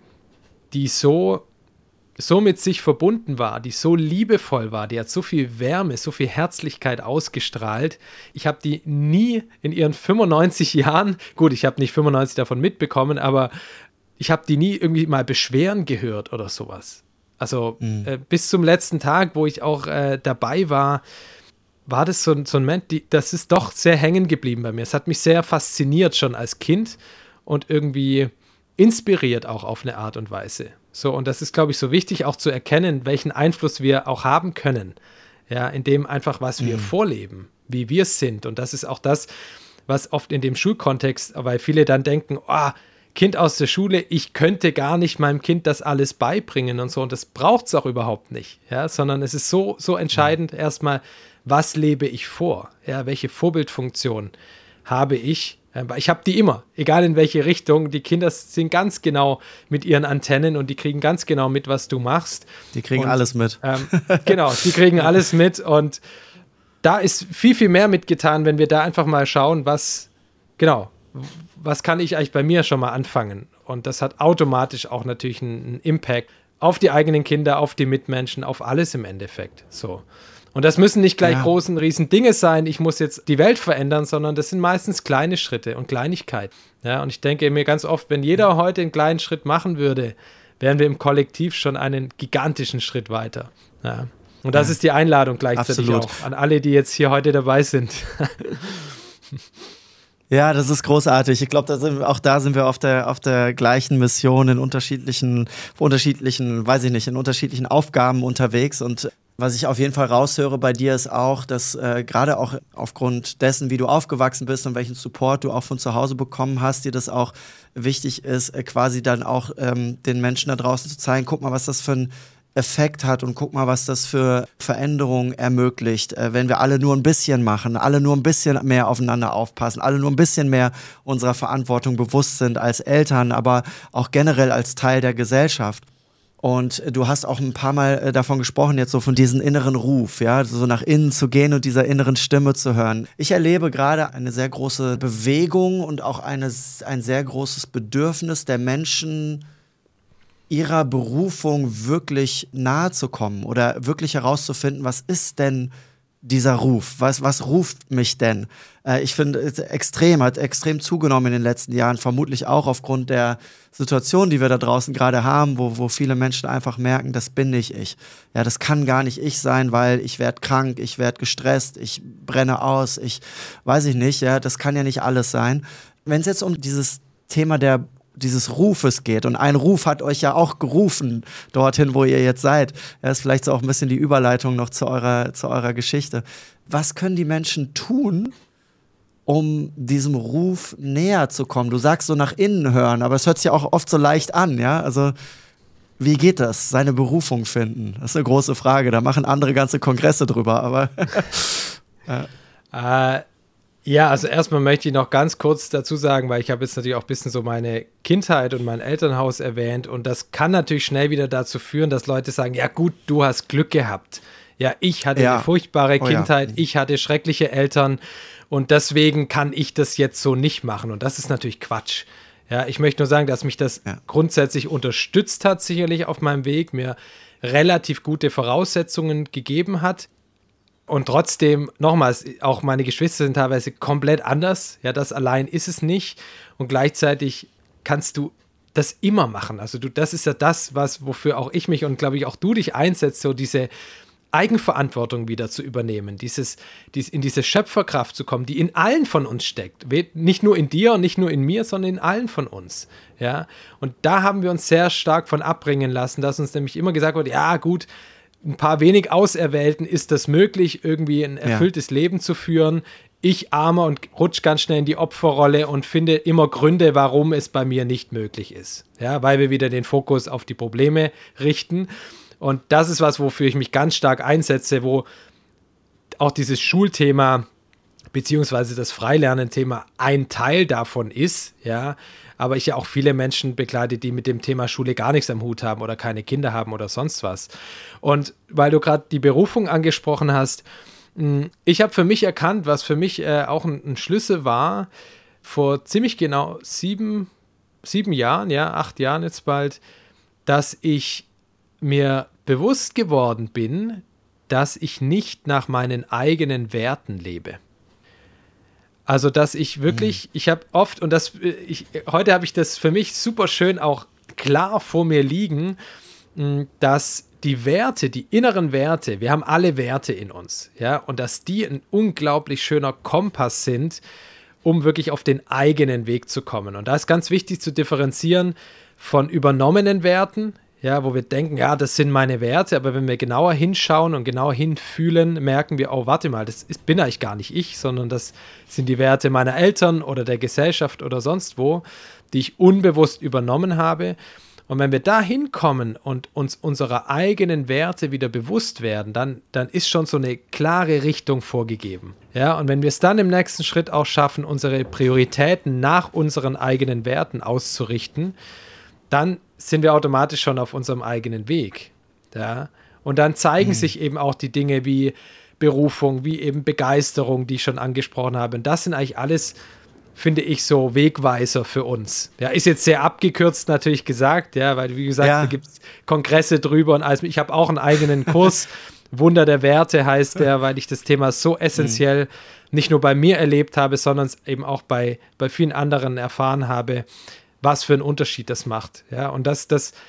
S1: so mit sich verbunden war, die so liebevoll war, die hat so viel Wärme, so viel Herzlichkeit ausgestrahlt. Ich habe die nie in ihren 95 Jahren, gut, ich habe nicht 95 davon mitbekommen, aber ich habe die nie irgendwie mal beschweren gehört oder sowas. Also bis zum letzten Tag, wo ich auch dabei war das so ein Moment, das ist doch sehr hängen geblieben bei mir. Es hat mich sehr fasziniert schon als Kind und irgendwie inspiriert auch auf eine Art und Weise. So, und das ist, glaube ich, so wichtig, auch zu erkennen, welchen Einfluss wir auch haben können. Ja, in dem einfach, was wir vorleben, wie wir sind. Und das ist auch das, was oft in dem Schulkontext, weil viele dann denken, Kind aus der Schule, ich könnte gar nicht meinem Kind das alles beibringen und so. Und das braucht es auch überhaupt nicht. Ja, sondern es ist so entscheidend erstmal, was lebe ich vor? Ja, welche Vorbildfunktion habe ich? Ich habe die immer, egal in welche Richtung. Die Kinder sind ganz genau mit ihren Antennen und die kriegen ganz genau mit, was du machst.
S2: Die kriegen alles mit.
S1: Genau, die kriegen alles mit und da ist viel, viel mehr mitgetan, wenn wir da einfach mal schauen, was kann ich eigentlich bei mir schon mal anfangen? Und das hat automatisch auch natürlich einen Impact auf die eigenen Kinder, auf die Mitmenschen, auf alles im Endeffekt. So. Und das müssen nicht gleich großen, riesen Dinge sein, ich muss jetzt die Welt verändern, sondern das sind meistens kleine Schritte und Kleinigkeiten. Ja, und ich denke mir ganz oft, wenn jeder heute einen kleinen Schritt machen würde, wären wir im Kollektiv schon einen gigantischen Schritt weiter. Ja. Und das ist die Einladung gleichzeitig auch an alle, die jetzt hier heute dabei sind.
S2: Ja, das ist großartig. Ich glaube, da sind wir auf der gleichen Mission in unterschiedlichen, weiß ich nicht, in unterschiedlichen Aufgaben unterwegs. Und was ich auf jeden Fall raushöre bei dir ist auch, dass gerade auch aufgrund dessen, wie du aufgewachsen bist und welchen Support du auch von zu Hause bekommen hast, dir das auch wichtig ist, quasi dann auch den Menschen da draußen zu zeigen, guck mal, was das für ein Effekt hat und guck mal, was das für Veränderungen ermöglicht, wenn wir alle nur ein bisschen machen, alle nur ein bisschen mehr aufeinander aufpassen, alle nur ein bisschen mehr unserer Verantwortung bewusst sind als Eltern, aber auch generell als Teil der Gesellschaft. Und du hast auch ein paar Mal davon gesprochen, jetzt so von diesem inneren Ruf, ja, so nach innen zu gehen und dieser inneren Stimme zu hören. Ich erlebe gerade eine sehr große Bewegung und auch ein sehr großes Bedürfnis der Menschen, ihrer Berufung wirklich nahe zu kommen oder wirklich herauszufinden, was ist denn dieser Ruf? Was ruft mich denn? Ich finde, es hat extrem zugenommen in den letzten Jahren, vermutlich auch aufgrund der Situation, die wir da draußen gerade haben, wo viele Menschen einfach merken, das bin nicht ich. Ja, das kann gar nicht ich sein, weil ich werde krank, ich werde gestresst, ich brenne aus, weiß ich nicht, ja, das kann ja nicht alles sein. Wenn es jetzt um dieses Thema dieses Rufes geht. Und ein Ruf hat euch ja auch gerufen, dorthin, wo ihr jetzt seid. Das ist vielleicht so auch ein bisschen die Überleitung noch zu eurer Geschichte. Was können die Menschen tun, um diesem Ruf näher zu kommen? Du sagst so nach innen hören, aber es hört sich ja auch oft so leicht an, ja? Also, wie geht das? Seine Berufung finden? Das ist eine große Frage. Da machen andere ganze Kongresse drüber, aber
S1: Ja, also erstmal möchte ich noch ganz kurz dazu sagen, weil ich habe jetzt natürlich auch ein bisschen so meine Kindheit und mein Elternhaus erwähnt und das kann natürlich schnell wieder dazu führen, dass Leute sagen, ja gut, du hast Glück gehabt. Ja, ich hatte eine furchtbare Kindheit, ich hatte schreckliche Eltern und deswegen kann ich das jetzt so nicht machen und das ist natürlich Quatsch. Ja, ich möchte nur sagen, dass mich das grundsätzlich unterstützt hat, sicherlich auf meinem Weg, mir relativ gute Voraussetzungen gegeben hat. Und trotzdem, nochmals, auch meine Geschwister sind teilweise komplett anders. Ja, das allein ist es nicht. Und gleichzeitig kannst du das immer machen. Also das ist ja das, wofür auch ich mich und glaube ich auch du dich einsetzt, so diese Eigenverantwortung wieder zu übernehmen, in diese Schöpferkraft zu kommen, die in allen von uns steckt. Nicht nur in dir und nicht nur in mir, sondern in allen von uns. Ja? Und da haben wir uns sehr stark von abbringen lassen, dass uns nämlich immer gesagt wurde, ja gut, ein paar wenig Auserwählten ist das möglich, irgendwie ein erfülltes Leben zu führen. Ich armer und rutsch ganz schnell in die Opferrolle und finde immer Gründe, warum es bei mir nicht möglich ist. Ja, weil wir wieder den Fokus auf die Probleme richten. Und das ist was, wofür ich mich ganz stark einsetze, wo auch dieses Schulthema beziehungsweise das Freilernen-Thema ein Teil davon ist, ja, aber ich ja auch viele Menschen begleite, die mit dem Thema Schule gar nichts am Hut haben oder keine Kinder haben oder sonst was. Und weil du gerade die Berufung angesprochen hast, ich habe für mich erkannt, was für mich auch ein Schlüssel war, vor ziemlich genau 7 Jahren, ja, 8 Jahren jetzt bald, dass ich mir bewusst geworden bin, dass ich nicht nach meinen eigenen Werten lebe. Also, dass ich wirklich, ich habe oft, und heute habe ich das für mich super schön auch klar vor mir liegen, dass die Werte, die inneren Werte, wir haben alle Werte in uns, ja, und dass die ein unglaublich schöner Kompass sind, um wirklich auf den eigenen Weg zu kommen. Und da ist ganz wichtig zu differenzieren von übernommenen Werten, ja, wo wir denken, ja, das sind meine Werte, aber wenn wir genauer hinschauen und genauer hinfühlen, merken wir, oh, warte mal, bin eigentlich gar nicht ich, sondern das sind die Werte meiner Eltern oder der Gesellschaft oder sonst wo, die ich unbewusst übernommen habe. Und wenn wir da hinkommen und uns unserer eigenen Werte wieder bewusst werden, dann ist schon so eine klare Richtung vorgegeben. Ja, und wenn wir es dann im nächsten Schritt auch schaffen, unsere Prioritäten nach unseren eigenen Werten auszurichten, dann sind wir automatisch schon auf unserem eigenen Weg. Ja? Und dann zeigen sich eben auch die Dinge wie Berufung, wie eben Begeisterung, die ich schon angesprochen habe. Und das sind eigentlich alles, finde ich, so Wegweiser für uns. Ja, ist jetzt sehr abgekürzt natürlich gesagt, ja, weil, wie gesagt, da gibt es Kongresse drüber und alles. Ich habe auch einen eigenen Kurs, Wunder der Werte heißt der, weil ich das Thema so essentiell nicht nur bei mir erlebt habe, sondern es eben auch bei vielen anderen erfahren habe, was für einen Unterschied das macht. Ja, und das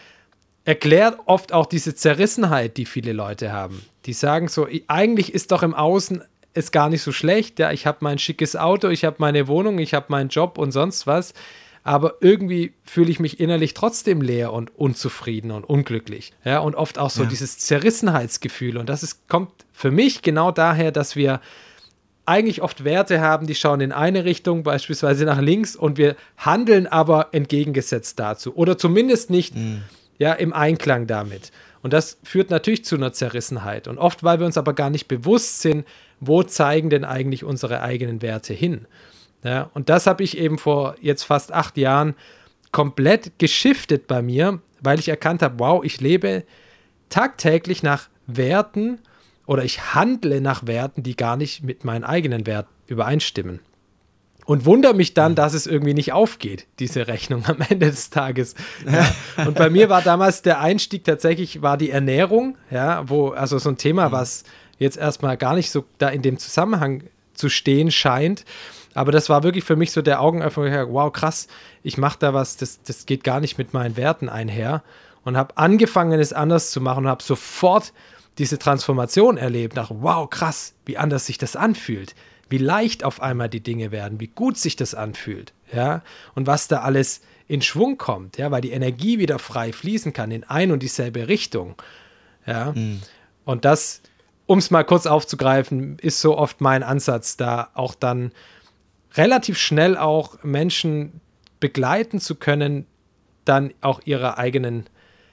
S1: erklärt oft auch diese Zerrissenheit, die viele Leute haben. Die sagen so, eigentlich ist doch im Außen es gar nicht so schlecht. Ja, ich habe mein schickes Auto, ich habe meine Wohnung, ich habe meinen Job und sonst was. Aber irgendwie fühle ich mich innerlich trotzdem leer und unzufrieden und unglücklich. Ja, und oft auch so dieses Zerrissenheitsgefühl. Und kommt für mich genau daher, dass wir eigentlich oft Werte haben, die schauen in eine Richtung, beispielsweise nach links, und wir handeln aber entgegengesetzt dazu oder zumindest nicht im Einklang damit. Und das führt natürlich zu einer Zerrissenheit. Und oft, weil wir uns aber gar nicht bewusst sind, wo zeigen denn eigentlich unsere eigenen Werte hin? Ja, und das habe ich eben vor jetzt fast 8 Jahren komplett geschiftet bei mir, weil ich erkannt habe, wow, ich lebe tagtäglich nach Werten, oder ich handle nach Werten, die gar nicht mit meinen eigenen Werten übereinstimmen. Und wundere mich dann, dass es irgendwie nicht aufgeht, diese Rechnung am Ende des Tages. Ja. Und bei mir war damals der Einstieg tatsächlich, war die Ernährung, ja, also so ein Thema, was jetzt erstmal gar nicht so da in dem Zusammenhang zu stehen scheint. Aber das war wirklich für mich so der Augenöffner, wow, krass, ich mache da was, das geht gar nicht mit meinen Werten einher. Und habe angefangen, es anders zu machen und habe sofort diese Transformation erlebt, nach wow, krass, wie anders sich das anfühlt, wie leicht auf einmal die Dinge werden, wie gut sich das anfühlt, ja, und was da alles in Schwung kommt, ja, weil die Energie wieder frei fließen kann in ein und dieselbe Richtung, ja, und das, um es mal kurz aufzugreifen, ist so oft mein Ansatz, da auch dann relativ schnell auch Menschen begleiten zu können, dann auch ihrem eigenen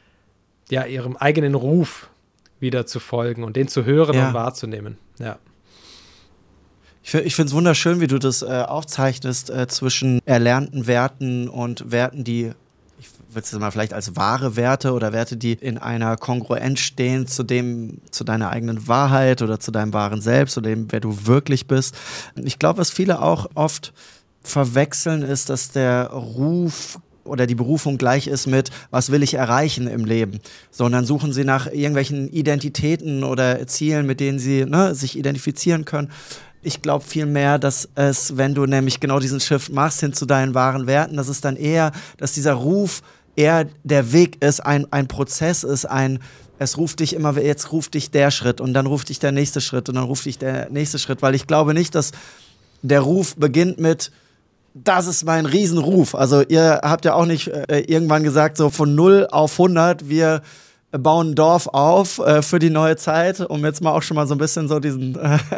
S1: Ruf wieder zu folgen und den zu hören und wahrzunehmen. Ja.
S2: Ich finde es wunderschön, wie du das aufzeichnest zwischen erlernten Werten und Werten, die, ich würde es mal vielleicht als wahre Werte oder Werte, die in einer Kongruenz stehen zu deiner eigenen Wahrheit oder zu deinem wahren Selbst oder dem, wer du wirklich bist. Ich glaube, was viele auch oft verwechseln, ist, dass der Ruf oder die Berufung gleich ist mit, was will ich erreichen im Leben, sondern suchen sie nach irgendwelchen Identitäten oder Zielen, mit denen sie sich identifizieren können. Ich glaube vielmehr, dass es, wenn du nämlich genau diesen Shift machst hin zu deinen wahren Werten, dass es dann eher, dass dieser Ruf eher der Weg ist, ein Prozess ist, es ruft dich immer, jetzt ruft dich der Schritt und dann ruft dich der nächste Schritt und dann ruft dich der nächste Schritt, weil ich glaube nicht, dass der Ruf beginnt mit, das ist mein Riesenruf. Also ihr habt ja auch nicht irgendwann gesagt, so von 0 auf 100, wir bauen ein Dorf auf für die neue Zeit, um jetzt mal auch schon mal so ein bisschen so diesen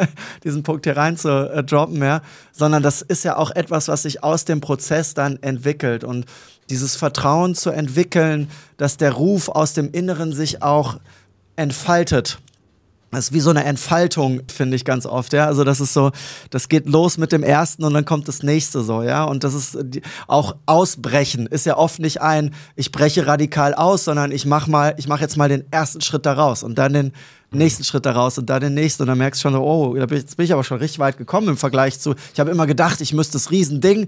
S2: Punkt hier rein zu droppen, ja. Sondern das ist ja auch etwas, was sich aus dem Prozess dann entwickelt. Und dieses Vertrauen zu entwickeln, dass der Ruf aus dem Inneren sich auch entfaltet. Das ist wie so eine Entfaltung, finde ich ganz oft, ja. Also das ist so, das geht los mit dem ersten und dann kommt das nächste so, ja. Und das ist auch Ausbrechen ist ja oft nicht ich breche radikal aus, sondern ich mache jetzt mal den ersten Schritt daraus und dann den nächsten Schritt daraus und dann den nächsten und dann merkst du schon so, oh, jetzt bin ich aber schon richtig weit gekommen im Vergleich zu, ich habe immer gedacht, ich müsste das Riesending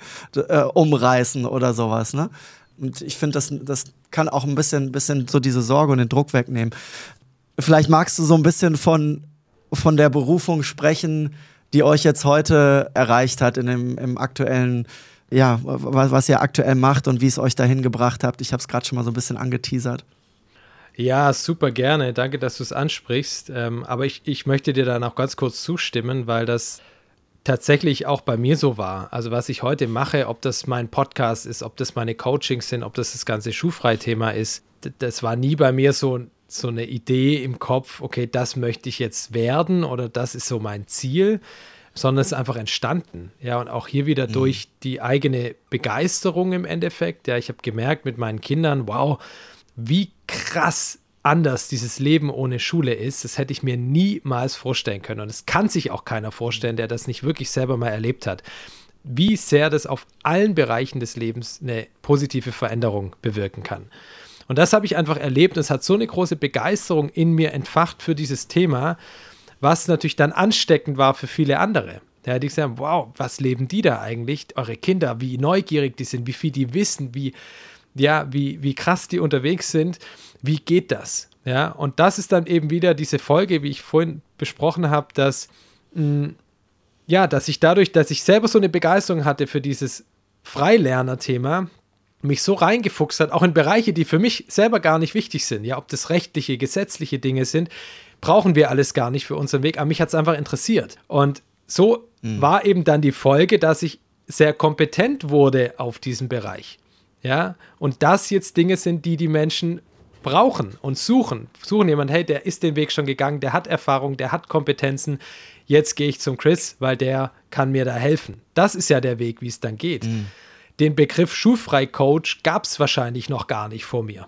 S2: umreißen oder sowas, ne. Und ich finde, das kann auch ein bisschen so diese Sorge und den Druck wegnehmen. Vielleicht magst du so ein bisschen von der Berufung sprechen, die euch jetzt heute erreicht hat im aktuellen, ja, was ihr aktuell macht und wie es euch dahin gebracht habt. Ich habe es gerade schon mal so ein bisschen angeteasert.
S1: Ja, super gerne. Danke, dass du es ansprichst. Aber ich möchte dir dann auch ganz kurz zustimmen, weil das tatsächlich auch bei mir so war. Also was ich heute mache, ob das mein Podcast ist, ob das meine Coachings sind, ob das ganze Schulfrei-Thema ist, das war nie bei mir so eine Idee im Kopf, okay, das möchte ich jetzt werden oder das ist so mein Ziel, sondern es ist einfach entstanden. Ja, und auch hier wieder durch die eigene Begeisterung im Endeffekt. Ja, ich habe gemerkt mit meinen Kindern, wow, wie krass anders dieses Leben ohne Schule ist. Das hätte ich mir niemals vorstellen können. Und es kann sich auch keiner vorstellen, der das nicht wirklich selber mal erlebt hat. Wie sehr das auf allen Bereichen des Lebens eine positive Veränderung bewirken kann. Und das habe ich einfach erlebt. Es hat so eine große Begeisterung in mir entfacht für dieses Thema, was natürlich dann ansteckend war für viele andere. Ja, die sagen, wow, was leben die da eigentlich? Eure Kinder, wie neugierig die sind, wie viel die wissen, wie krass die unterwegs sind. Wie geht das? Ja, und das ist dann eben wieder diese Folge, wie ich vorhin besprochen habe, dass ich dadurch, dass ich selber so eine Begeisterung hatte für dieses Freilerner-Thema, mich so reingefuchst hat, auch in Bereiche, die für mich selber gar nicht wichtig sind. Ja, ob das rechtliche, gesetzliche Dinge sind, brauchen wir alles gar nicht für unseren Weg. Aber mich hat es einfach interessiert. Und so war eben dann die Folge, dass ich sehr kompetent wurde auf diesem Bereich. Ja, und das jetzt Dinge sind, die Menschen brauchen und suchen. Suchen jemanden, hey, der ist den Weg schon gegangen, der hat Erfahrung, der hat Kompetenzen. Jetzt gehe ich zum Chris, weil der kann mir da helfen. Das ist ja der Weg, wie es dann geht. Den Begriff Schulfrei-Coach gab es wahrscheinlich noch gar nicht vor mir.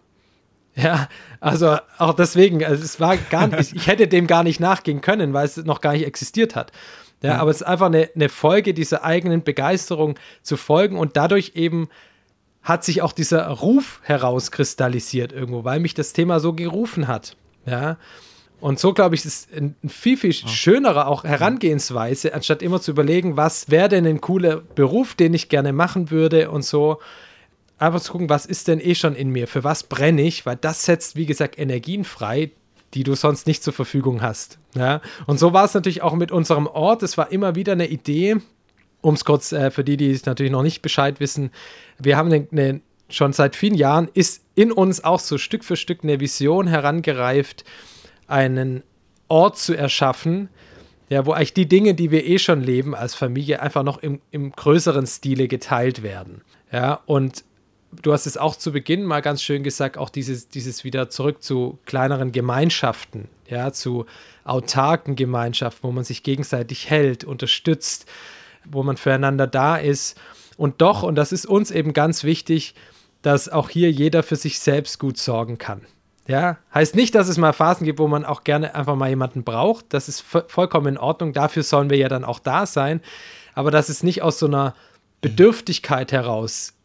S1: Ja, also auch deswegen, also es war gar nicht, ich hätte dem gar nicht nachgehen können, weil es noch gar nicht existiert hat. Ja, aber es ist einfach eine Folge dieser eigenen Begeisterung zu folgen und dadurch eben hat sich auch dieser Ruf herauskristallisiert irgendwo, weil mich das Thema so gerufen hat. Ja, und so, glaube ich, ist ein viel, viel schönerer auch Herangehensweise, anstatt immer zu überlegen, was wäre denn ein cooler Beruf, den ich gerne machen würde und so. Einfach zu gucken, was ist denn schon in mir, für was brenne ich, weil das setzt, wie gesagt, Energien frei, die du sonst nicht zur Verfügung hast. Ja? Und so war es natürlich auch mit unserem Ort. Es war immer wieder eine Idee, um es kurz für die es natürlich noch nicht Bescheid wissen, wir haben schon seit vielen Jahren, ist in uns auch so Stück für Stück eine Vision herangereift, einen Ort zu erschaffen, ja, wo eigentlich die Dinge, die wir schon leben als Familie, einfach noch im größeren Stile geteilt werden. Ja, und du hast es auch zu Beginn mal ganz schön gesagt, auch dieses wieder zurück zu kleineren Gemeinschaften, ja, zu autarken Gemeinschaften, wo man sich gegenseitig hält, unterstützt, wo man füreinander da ist. Und das ist uns eben ganz wichtig, dass auch hier jeder für sich selbst gut sorgen kann. Ja, heißt nicht, dass es mal Phasen gibt, wo man auch gerne einfach mal jemanden braucht. Das ist vollkommen in Ordnung. Dafür sollen wir ja dann auch da sein. Aber dass es nicht aus so einer Bedürftigkeit heraus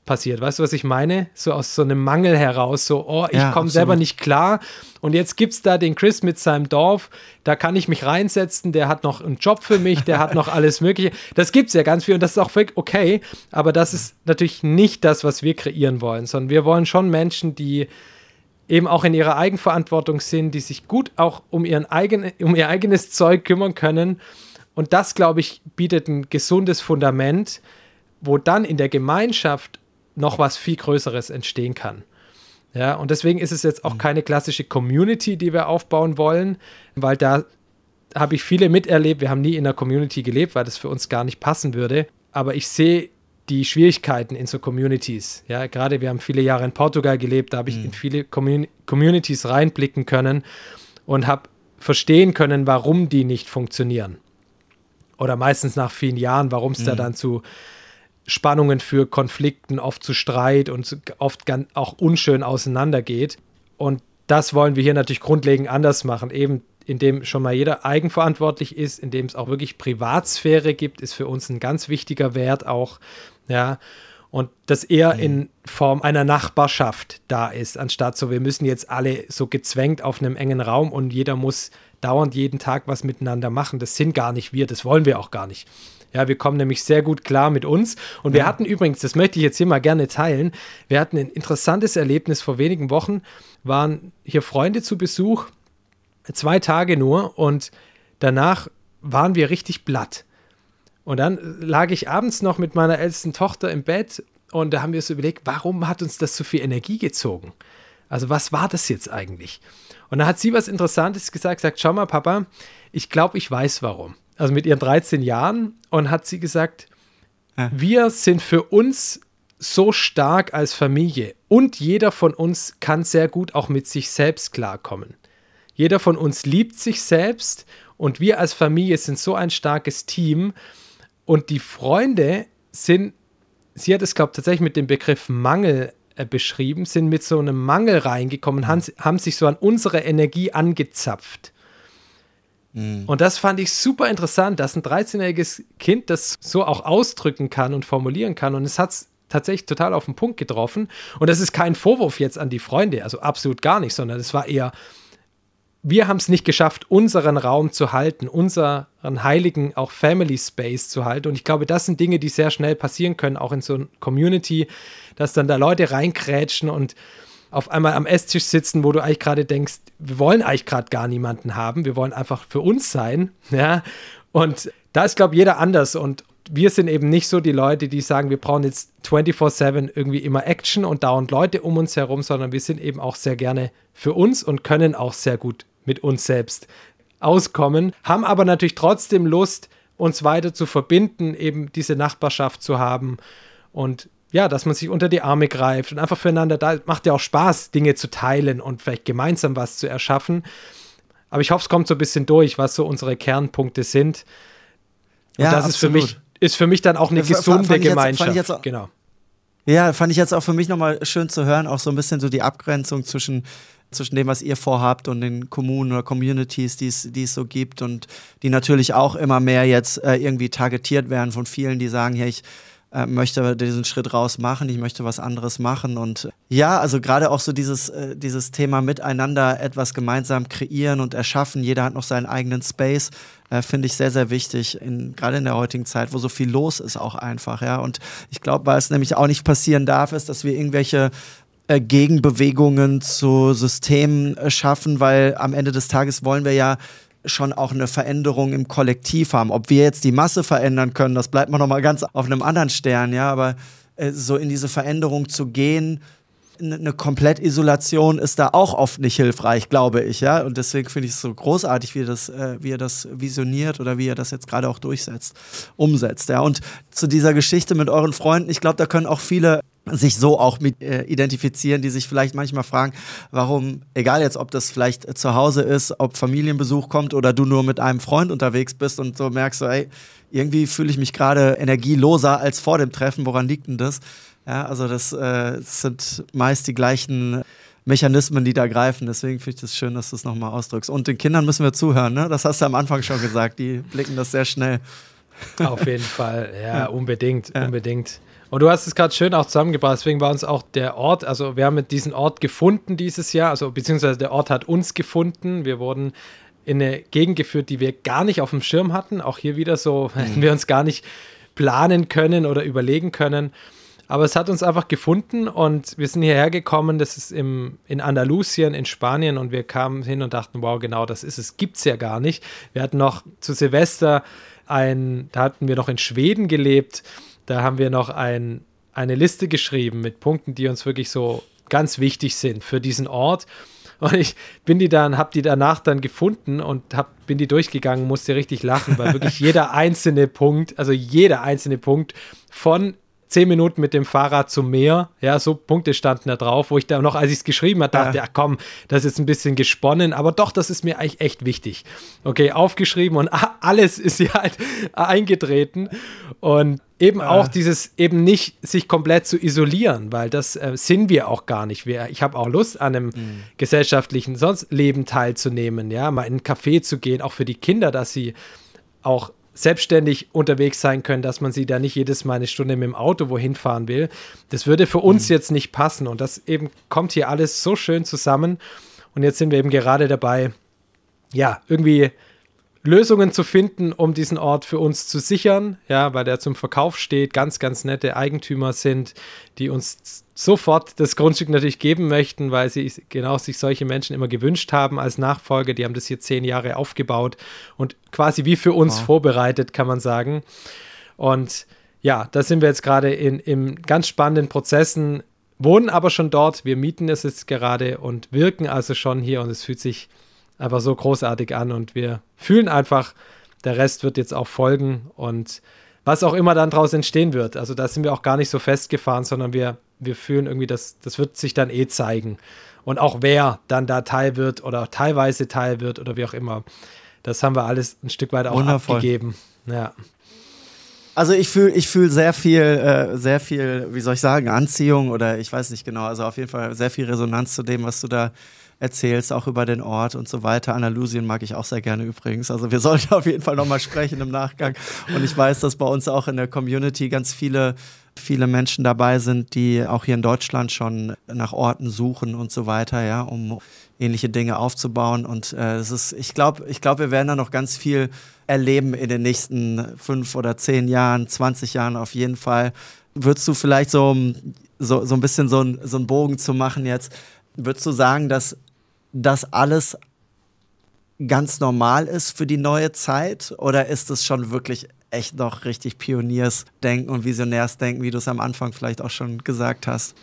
S1: passiert. Weißt du, was ich meine? So aus so einem Mangel heraus, so, oh, ich komme
S2: absolut.
S1: selber nicht klar und jetzt gibt es da den Chris mit seinem Dorf, da kann ich mich reinsetzen, der hat noch einen Job für mich, der hat noch alles Mögliche. Das gibt es ja ganz viel und das ist auch völlig okay, aber das ist natürlich nicht das, was wir kreieren wollen, sondern wir wollen schon Menschen, die eben auch in ihrer Eigenverantwortung sind, die sich gut auch um ihr eigenes Zeug kümmern können. Und das, glaube ich, bietet ein gesundes Fundament, wo dann in der Gemeinschaft noch was viel Größeres entstehen kann. Ja, und deswegen ist es jetzt auch keine klassische Community, die wir aufbauen wollen, weil da habe ich viele miterlebt. Wir haben nie in einer Community gelebt, weil das für uns gar nicht passen würde. Aber ich sehe die Schwierigkeiten in so Communities. Ja, gerade wir haben viele Jahre in Portugal gelebt, da habe ich in viele Communities reinblicken können und habe verstehen können, warum die nicht funktionieren. Oder meistens nach vielen Jahren, warum es da dann zu Spannungen führt, Konflikten, oft zu Streit und oft auch unschön auseinandergeht. Und das wollen wir hier natürlich grundlegend anders machen, eben indem schon mal jeder eigenverantwortlich ist, indem es auch wirklich Privatsphäre gibt, ist für uns ein ganz wichtiger Wert auch, ja, und das eher in Form einer Nachbarschaft da ist, anstatt so, wir müssen jetzt alle so gezwängt auf einem engen Raum und jeder muss dauernd jeden Tag was miteinander machen. Das sind gar nicht wir, das wollen wir auch gar nicht. Ja, wir kommen nämlich sehr gut klar mit uns. Und wir hatten übrigens, das möchte ich jetzt hier mal gerne teilen, wir hatten ein interessantes Erlebnis vor wenigen Wochen, waren hier Freunde zu Besuch, 2 Tage nur und danach waren wir richtig platt. Und dann lag ich abends noch mit meiner ältesten Tochter im Bett und da haben wir uns überlegt, warum hat uns das so viel Energie gezogen? Also was war das jetzt eigentlich? Und dann hat sie was Interessantes gesagt, schau mal Papa, ich glaube, ich weiß warum. Also mit ihren 13 Jahren und hat sie gesagt, wir sind für uns so stark als Familie und jeder von uns kann sehr gut auch mit sich selbst klarkommen. Jeder von uns liebt sich selbst und wir als Familie sind so ein starkes Team und die Freunde sind, sie hat es, glaube ich, tatsächlich mit dem Begriff Mangel beschrieben, sind mit so einem Mangel reingekommen, haben sich so an unsere Energie angezapft. Und das fand ich super interessant, dass ein 13-jähriges Kind das so auch ausdrücken kann und formulieren kann. Und es hat es tatsächlich total auf den Punkt getroffen. Und das ist kein Vorwurf jetzt an die Freunde, also absolut gar nicht, sondern es war eher, wir haben es nicht geschafft, unseren Raum zu halten, unseren heiligen auch Family Space zu halten. Und ich glaube, das sind Dinge, die sehr schnell passieren können, auch in so einer Community, dass dann da Leute reinkrätschen und auf einmal am Esstisch sitzen, wo du eigentlich gerade denkst, wir wollen eigentlich gerade gar niemanden haben, wir wollen einfach für uns sein, ja, und da ist, glaube ich, jeder anders und wir sind eben nicht so die Leute, die sagen, wir brauchen jetzt 24/7 irgendwie immer Action und dauernd Leute um uns herum, sondern wir sind eben auch sehr gerne für uns und können auch sehr gut mit uns selbst auskommen, haben aber natürlich trotzdem Lust, uns weiter zu verbinden, eben diese Nachbarschaft zu haben und ja, dass man sich unter die Arme greift und einfach füreinander da, macht ja auch Spaß, Dinge zu teilen und vielleicht gemeinsam was zu erschaffen. Aber ich hoffe, es kommt so ein bisschen durch, was so unsere Kernpunkte sind. Und
S2: ja,
S1: das ist für mich dann auch eine gesunde Gemeinschaft.
S2: Genau. Ja, fand ich jetzt auch für mich nochmal schön zu hören, auch so ein bisschen so die Abgrenzung zwischen dem, was ihr vorhabt und den Kommunen oder Communities, die es so gibt und die natürlich auch immer mehr jetzt irgendwie targetiert werden von vielen, die sagen, hey, ich möchte diesen Schritt raus machen, ich möchte was anderes machen und ja, also gerade auch so dieses Thema miteinander etwas gemeinsam kreieren und erschaffen, jeder hat noch seinen eigenen Space, finde ich sehr, sehr wichtig, gerade in der heutigen Zeit, wo so viel los ist auch einfach, ja, und ich glaube, weil es nämlich auch nicht passieren darf, ist, dass wir irgendwelche Gegenbewegungen zu Systemen schaffen, weil am Ende des Tages wollen wir ja schon auch eine Veränderung im Kollektiv haben. Ob wir jetzt die Masse verändern können, das bleibt mal noch mal ganz auf einem anderen Stern, ja, aber so in diese Veränderung zu gehen, eine Komplettisolation ist da auch oft nicht hilfreich, glaube ich, ja, und deswegen finde ich es so großartig, wie ihr das visioniert oder wie ihr das jetzt gerade auch umsetzt, ja, und zu dieser Geschichte mit euren Freunden, ich glaube, da können auch viele sich so auch mit identifizieren, die sich vielleicht manchmal fragen, warum, egal jetzt, ob das vielleicht zu Hause ist, ob Familienbesuch kommt oder du nur mit einem Freund unterwegs bist und so merkst so, ey, irgendwie fühle ich mich gerade energieloser als vor dem Treffen, woran liegt denn das? Ja, also das sind meist die gleichen Mechanismen, die da greifen, deswegen finde ich das schön, dass du es nochmal ausdrückst. Und den Kindern müssen wir zuhören, ne? Das hast du am Anfang schon gesagt, die blicken das sehr schnell.
S1: Auf jeden Fall, ja, unbedingt. Und du hast es gerade schön auch zusammengebracht, deswegen war uns auch der Ort, also wir haben diesen Ort gefunden dieses Jahr, also beziehungsweise der Ort hat uns gefunden. Wir wurden in eine Gegend geführt, die wir gar nicht auf dem Schirm hatten. Auch hier wieder so, hätten wir uns gar nicht planen können oder überlegen können. Aber es hat uns einfach gefunden und wir sind hierher gekommen, das ist in Andalusien, in Spanien, und wir kamen hin und dachten, wow, genau das ist es, gibt's ja gar nicht. Wir hatten noch zu Silvester da hatten wir noch in Schweden gelebt, da haben wir noch eine Liste geschrieben mit Punkten, die uns wirklich so ganz wichtig sind für diesen Ort. Und ich habe die danach dann gefunden und bin die durchgegangen, musste richtig lachen, weil wirklich jeder einzelne Punkt von 10 Minuten mit dem Fahrrad zum Meer, ja, so Punkte standen da drauf, wo ich da noch, als ich es geschrieben habe, dachte, ja komm, das ist jetzt ein bisschen gesponnen, aber doch, das ist mir eigentlich echt wichtig. Okay, aufgeschrieben und alles ist hier halt eingetreten und eben auch dieses, eben nicht sich komplett zu isolieren, weil das sind wir auch gar nicht. Ich habe auch Lust, an einem gesellschaftlichen Leben teilzunehmen, ja, mal in einen Café zu gehen, auch für die Kinder, dass sie auch selbstständig unterwegs sein können, dass man sie da nicht jedes Mal eine Stunde mit dem Auto wohin fahren will. Das würde für uns jetzt nicht passen und das eben kommt hier alles so schön zusammen und jetzt sind wir eben gerade dabei, ja, irgendwie Lösungen zu finden, um diesen Ort für uns zu sichern, ja, weil der zum Verkauf steht, ganz, ganz nette Eigentümer sind, die uns sofort das Grundstück natürlich geben möchten, weil sie genau sich solche Menschen immer gewünscht haben als Nachfolger. Die haben das hier 10 Jahre aufgebaut und quasi wie für uns vorbereitet, kann man sagen. Und ja, da sind wir jetzt gerade in ganz spannenden Prozessen, wohnen aber schon dort, wir mieten es jetzt gerade und wirken also schon hier und es fühlt sich einfach so großartig an und wir fühlen einfach, der Rest wird jetzt auch folgen und was auch immer dann daraus entstehen wird. Also da sind wir auch gar nicht so festgefahren, sondern wir fühlen irgendwie, das wird sich dann zeigen. Und auch wer dann da Teil wird oder teilweise Teil wird oder wie auch immer, das haben wir alles ein Stück weit auch abgegeben. Ja.
S2: Also ich fühl sehr viel, wie soll ich sagen, Anziehung oder ich weiß nicht genau, also auf jeden Fall sehr viel Resonanz zu dem, was du da erzählst, auch über den Ort und so weiter. Andalusien mag ich auch sehr gerne übrigens. Also wir sollten auf jeden Fall nochmal sprechen im Nachgang. Und ich weiß, dass bei uns auch in der Community ganz viele Menschen dabei sind, die auch hier in Deutschland schon nach Orten suchen und so weiter, ja, um ähnliche Dinge aufzubauen. Und ich glaube, wir werden da noch ganz viel erleben in den nächsten 5 oder 10 Jahren, 20 Jahren auf jeden Fall. Würdest du vielleicht so ein bisschen so einen Bogen zu machen jetzt, würdest du sagen, dass das alles ganz normal ist für die neue Zeit? Oder ist es schon wirklich echt noch richtig Pioniersdenken und Visionärsdenken, wie du es am Anfang vielleicht auch schon gesagt hast?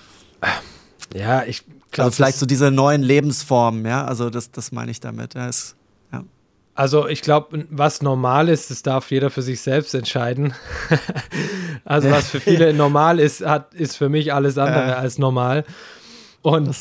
S1: Ja, ich glaube.
S2: Also vielleicht so diese neuen Lebensformen, ja, also das meine ich damit. Ja.
S1: Also ich glaube, was normal ist, das darf jeder für sich selbst entscheiden. Also was für viele normal ist, ist für mich alles andere als normal. Und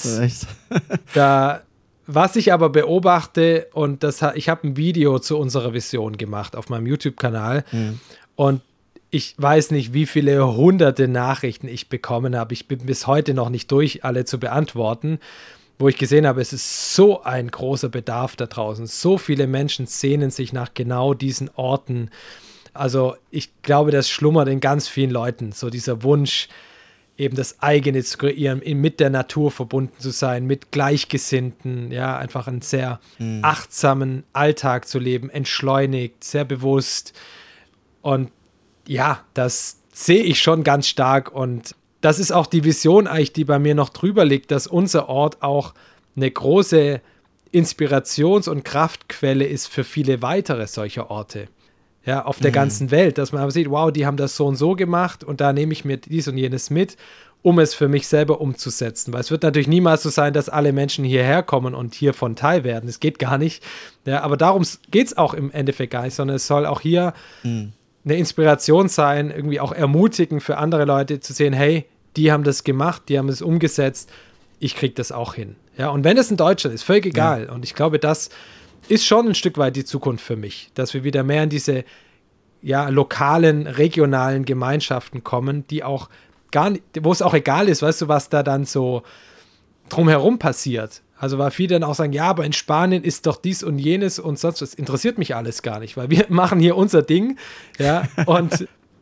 S1: was ich aber beobachte, und ich habe ein Video zu unserer Vision gemacht auf meinem YouTube-Kanal und ich weiß nicht, wie viele hunderte Nachrichten ich bekommen habe. Ich bin bis heute noch nicht durch, alle zu beantworten, wo ich gesehen habe, es ist so ein großer Bedarf da draußen. So viele Menschen sehnen sich nach genau diesen Orten. Also ich glaube, das schlummert in ganz vielen Leuten, so dieser Wunsch, eben das eigene zu kreieren, mit der Natur verbunden zu sein, mit Gleichgesinnten, ja, einfach einen sehr achtsamen Alltag zu leben, entschleunigt, sehr bewusst. Und ja, das sehe ich schon ganz stark und das ist auch die Vision eigentlich, die bei mir noch drüber liegt, dass unser Ort auch eine große Inspirations- und Kraftquelle ist für viele weitere solcher Orte. Ja, auf der ganzen Welt, dass man aber sieht, wow, die haben das so und so gemacht und da nehme ich mir dies und jenes mit, um es für mich selber umzusetzen. Weil es wird natürlich niemals so sein, dass alle Menschen hierher kommen und hiervon Teil werden. Das geht gar nicht. Ja, aber darum geht es auch im Endeffekt gar nicht, sondern es soll auch hier eine Inspiration sein, irgendwie auch ermutigen für andere Leute zu sehen, hey, die haben das gemacht, die haben es umgesetzt, ich kriege das auch hin. Ja, und wenn es in Deutschland ist, völlig egal. Ja. Und ich glaube, das ist schon ein Stück weit die Zukunft für mich, dass wir wieder mehr in diese lokalen, regionalen Gemeinschaften kommen, die auch gar nicht, wo es auch egal ist, weißt du, was da dann so drumherum passiert. Also weil viele dann auch sagen, ja, aber in Spanien ist doch dies und jenes und sonst was, interessiert mich alles gar nicht, weil wir machen hier unser Ding, ja, und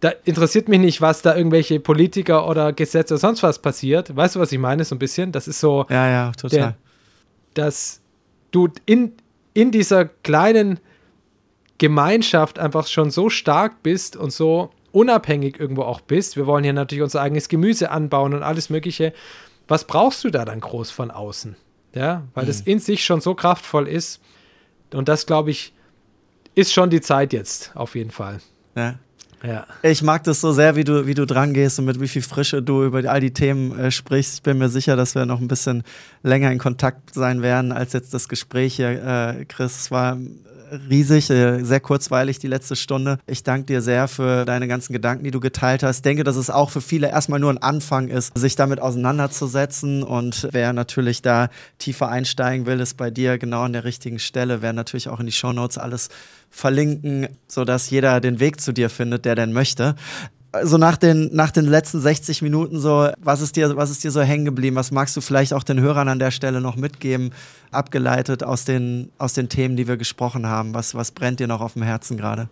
S1: da interessiert mich nicht, was da irgendwelche Politiker oder Gesetze oder sonst was passiert. Weißt du, was ich meine? So ein bisschen. Das ist so.
S2: Ja, total.
S1: Dass du in dieser kleinen Gemeinschaft einfach schon so stark bist und so unabhängig irgendwo auch bist. Wir wollen hier natürlich unser eigenes Gemüse anbauen und alles Mögliche. Was brauchst du da dann groß von außen? Ja, weil das in sich schon so kraftvoll ist. Und das, glaube ich, ist schon die Zeit jetzt, auf jeden Fall.
S2: Ja.
S1: Ja.
S2: Ich mag das so sehr, wie du dran gehst und mit wie viel Frische du über all die Themen sprichst. Ich bin mir sicher, dass wir noch ein bisschen länger in Kontakt sein werden als jetzt das Gespräch hier, Chris. Es war riesig, sehr kurzweilig die letzte Stunde. Ich danke dir sehr für deine ganzen Gedanken, die du geteilt hast. Ich denke, dass es auch für viele erstmal nur ein Anfang ist, sich damit auseinanderzusetzen, und wer natürlich da tiefer einsteigen will, ist bei dir genau an der richtigen Stelle. Wer natürlich auch in die Shownotes alles verlinken, sodass jeder den Weg zu dir findet, der denn möchte. So nach den letzten 60 Minuten so, was ist dir so hängen geblieben? Was magst du vielleicht auch den Hörern an der Stelle noch mitgeben, abgeleitet aus den Themen, die wir gesprochen haben? Was brennt dir noch auf dem Herzen gerade?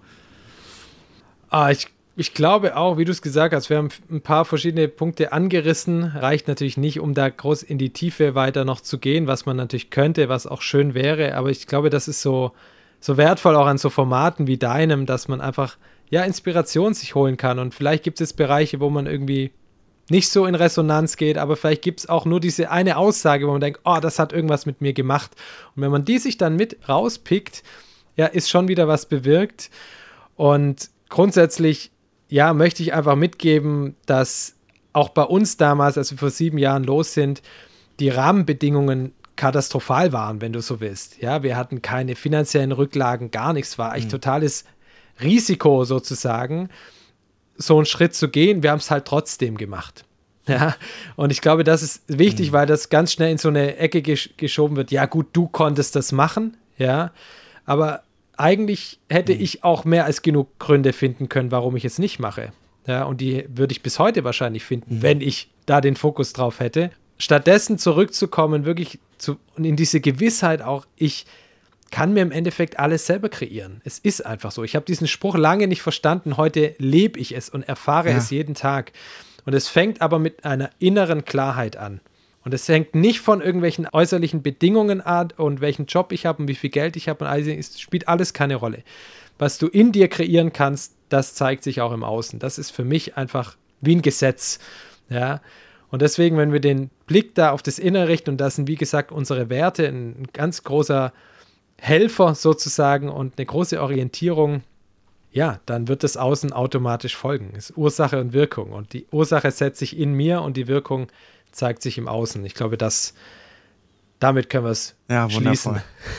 S1: Ich glaube auch, wie du es gesagt hast, wir haben ein paar verschiedene Punkte angerissen. Reicht natürlich nicht, um da groß in die Tiefe weiter noch zu gehen, was man natürlich könnte, was auch schön wäre. Aber ich glaube, das ist so wertvoll auch an so Formaten wie deinem, dass man einfach Inspiration sich holen kann. Und vielleicht gibt es Bereiche, wo man irgendwie nicht so in Resonanz geht, aber vielleicht gibt es auch nur diese eine Aussage, wo man denkt, oh, das hat irgendwas mit mir gemacht. Und wenn man die sich dann mit rauspickt, ist schon wieder was bewirkt. Und grundsätzlich, möchte ich einfach mitgeben, dass auch bei uns damals, als wir vor 7 Jahren los sind, die Rahmenbedingungen katastrophal waren, wenn du so willst. Ja, wir hatten keine finanziellen Rücklagen, gar nichts, war echt totales Risiko sozusagen, so einen Schritt zu gehen. Wir haben es halt trotzdem gemacht. Ja, und ich glaube, das ist wichtig, weil das ganz schnell in so eine Ecke geschoben wird. Ja gut, du konntest das machen, ja, aber eigentlich hätte ich auch mehr als genug Gründe finden können, warum ich es nicht mache. Ja, und die würde ich bis heute wahrscheinlich finden, wenn ich da den Fokus drauf hätte. Stattdessen zurückzukommen, wirklich in diese Gewissheit auch, ich kann mir im Endeffekt alles selber kreieren. Es ist einfach so. Ich habe diesen Spruch lange nicht verstanden. Heute lebe ich es und erfahre es jeden Tag. Und es fängt aber mit einer inneren Klarheit an. Und es hängt nicht von irgendwelchen äußerlichen Bedingungen an und welchen Job ich habe und wie viel Geld ich habe. Und alles, es spielt alles keine Rolle. Was du in dir kreieren kannst, das zeigt sich auch im Außen. Das ist für mich einfach wie ein Gesetz. Ja. Und deswegen, wenn wir den Blick da auf das Innere richten, und das sind, wie gesagt, unsere Werte, ein ganz großer Helfer sozusagen und eine große Orientierung, dann wird das Außen automatisch folgen. Es ist Ursache und Wirkung. Und die Ursache setzt sich in mir und die Wirkung zeigt sich im Außen. Ich glaube, damit können wir es schließen.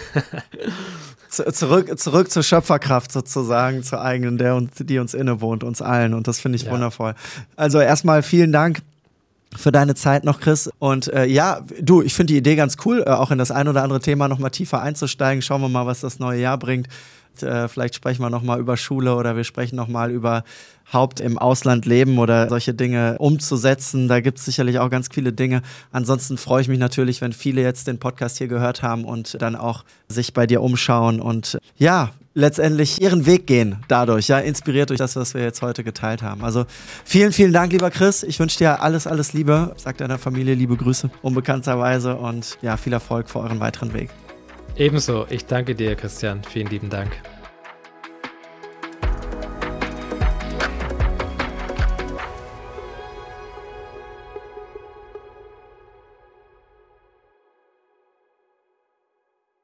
S2: Zurück zur Schöpferkraft sozusagen, zur eigenen, die uns innewohnt, uns allen. Und das finde ich wundervoll. Also erstmal vielen Dank für deine Zeit noch, Chris. Und ich finde die Idee ganz cool, auch in das ein oder andere Thema noch mal tiefer einzusteigen. Schauen wir mal, was das neue Jahr bringt. Vielleicht sprechen wir noch mal über Schule oder wir sprechen noch mal über im Ausland leben oder solche Dinge umzusetzen. Da gibt es sicherlich auch ganz viele Dinge. Ansonsten freue ich mich natürlich, wenn viele jetzt den Podcast hier gehört haben und dann auch sich bei dir umschauen und letztendlich ihren Weg gehen dadurch, inspiriert durch das, was wir jetzt heute geteilt haben. Also vielen, vielen Dank, lieber Chris. Ich wünsche dir alles, alles Liebe. Sag deiner Familie liebe Grüße, unbekannterweise, und viel Erfolg für euren weiteren Weg.
S1: Ebenso. Ich danke dir, Christian. Vielen lieben Dank.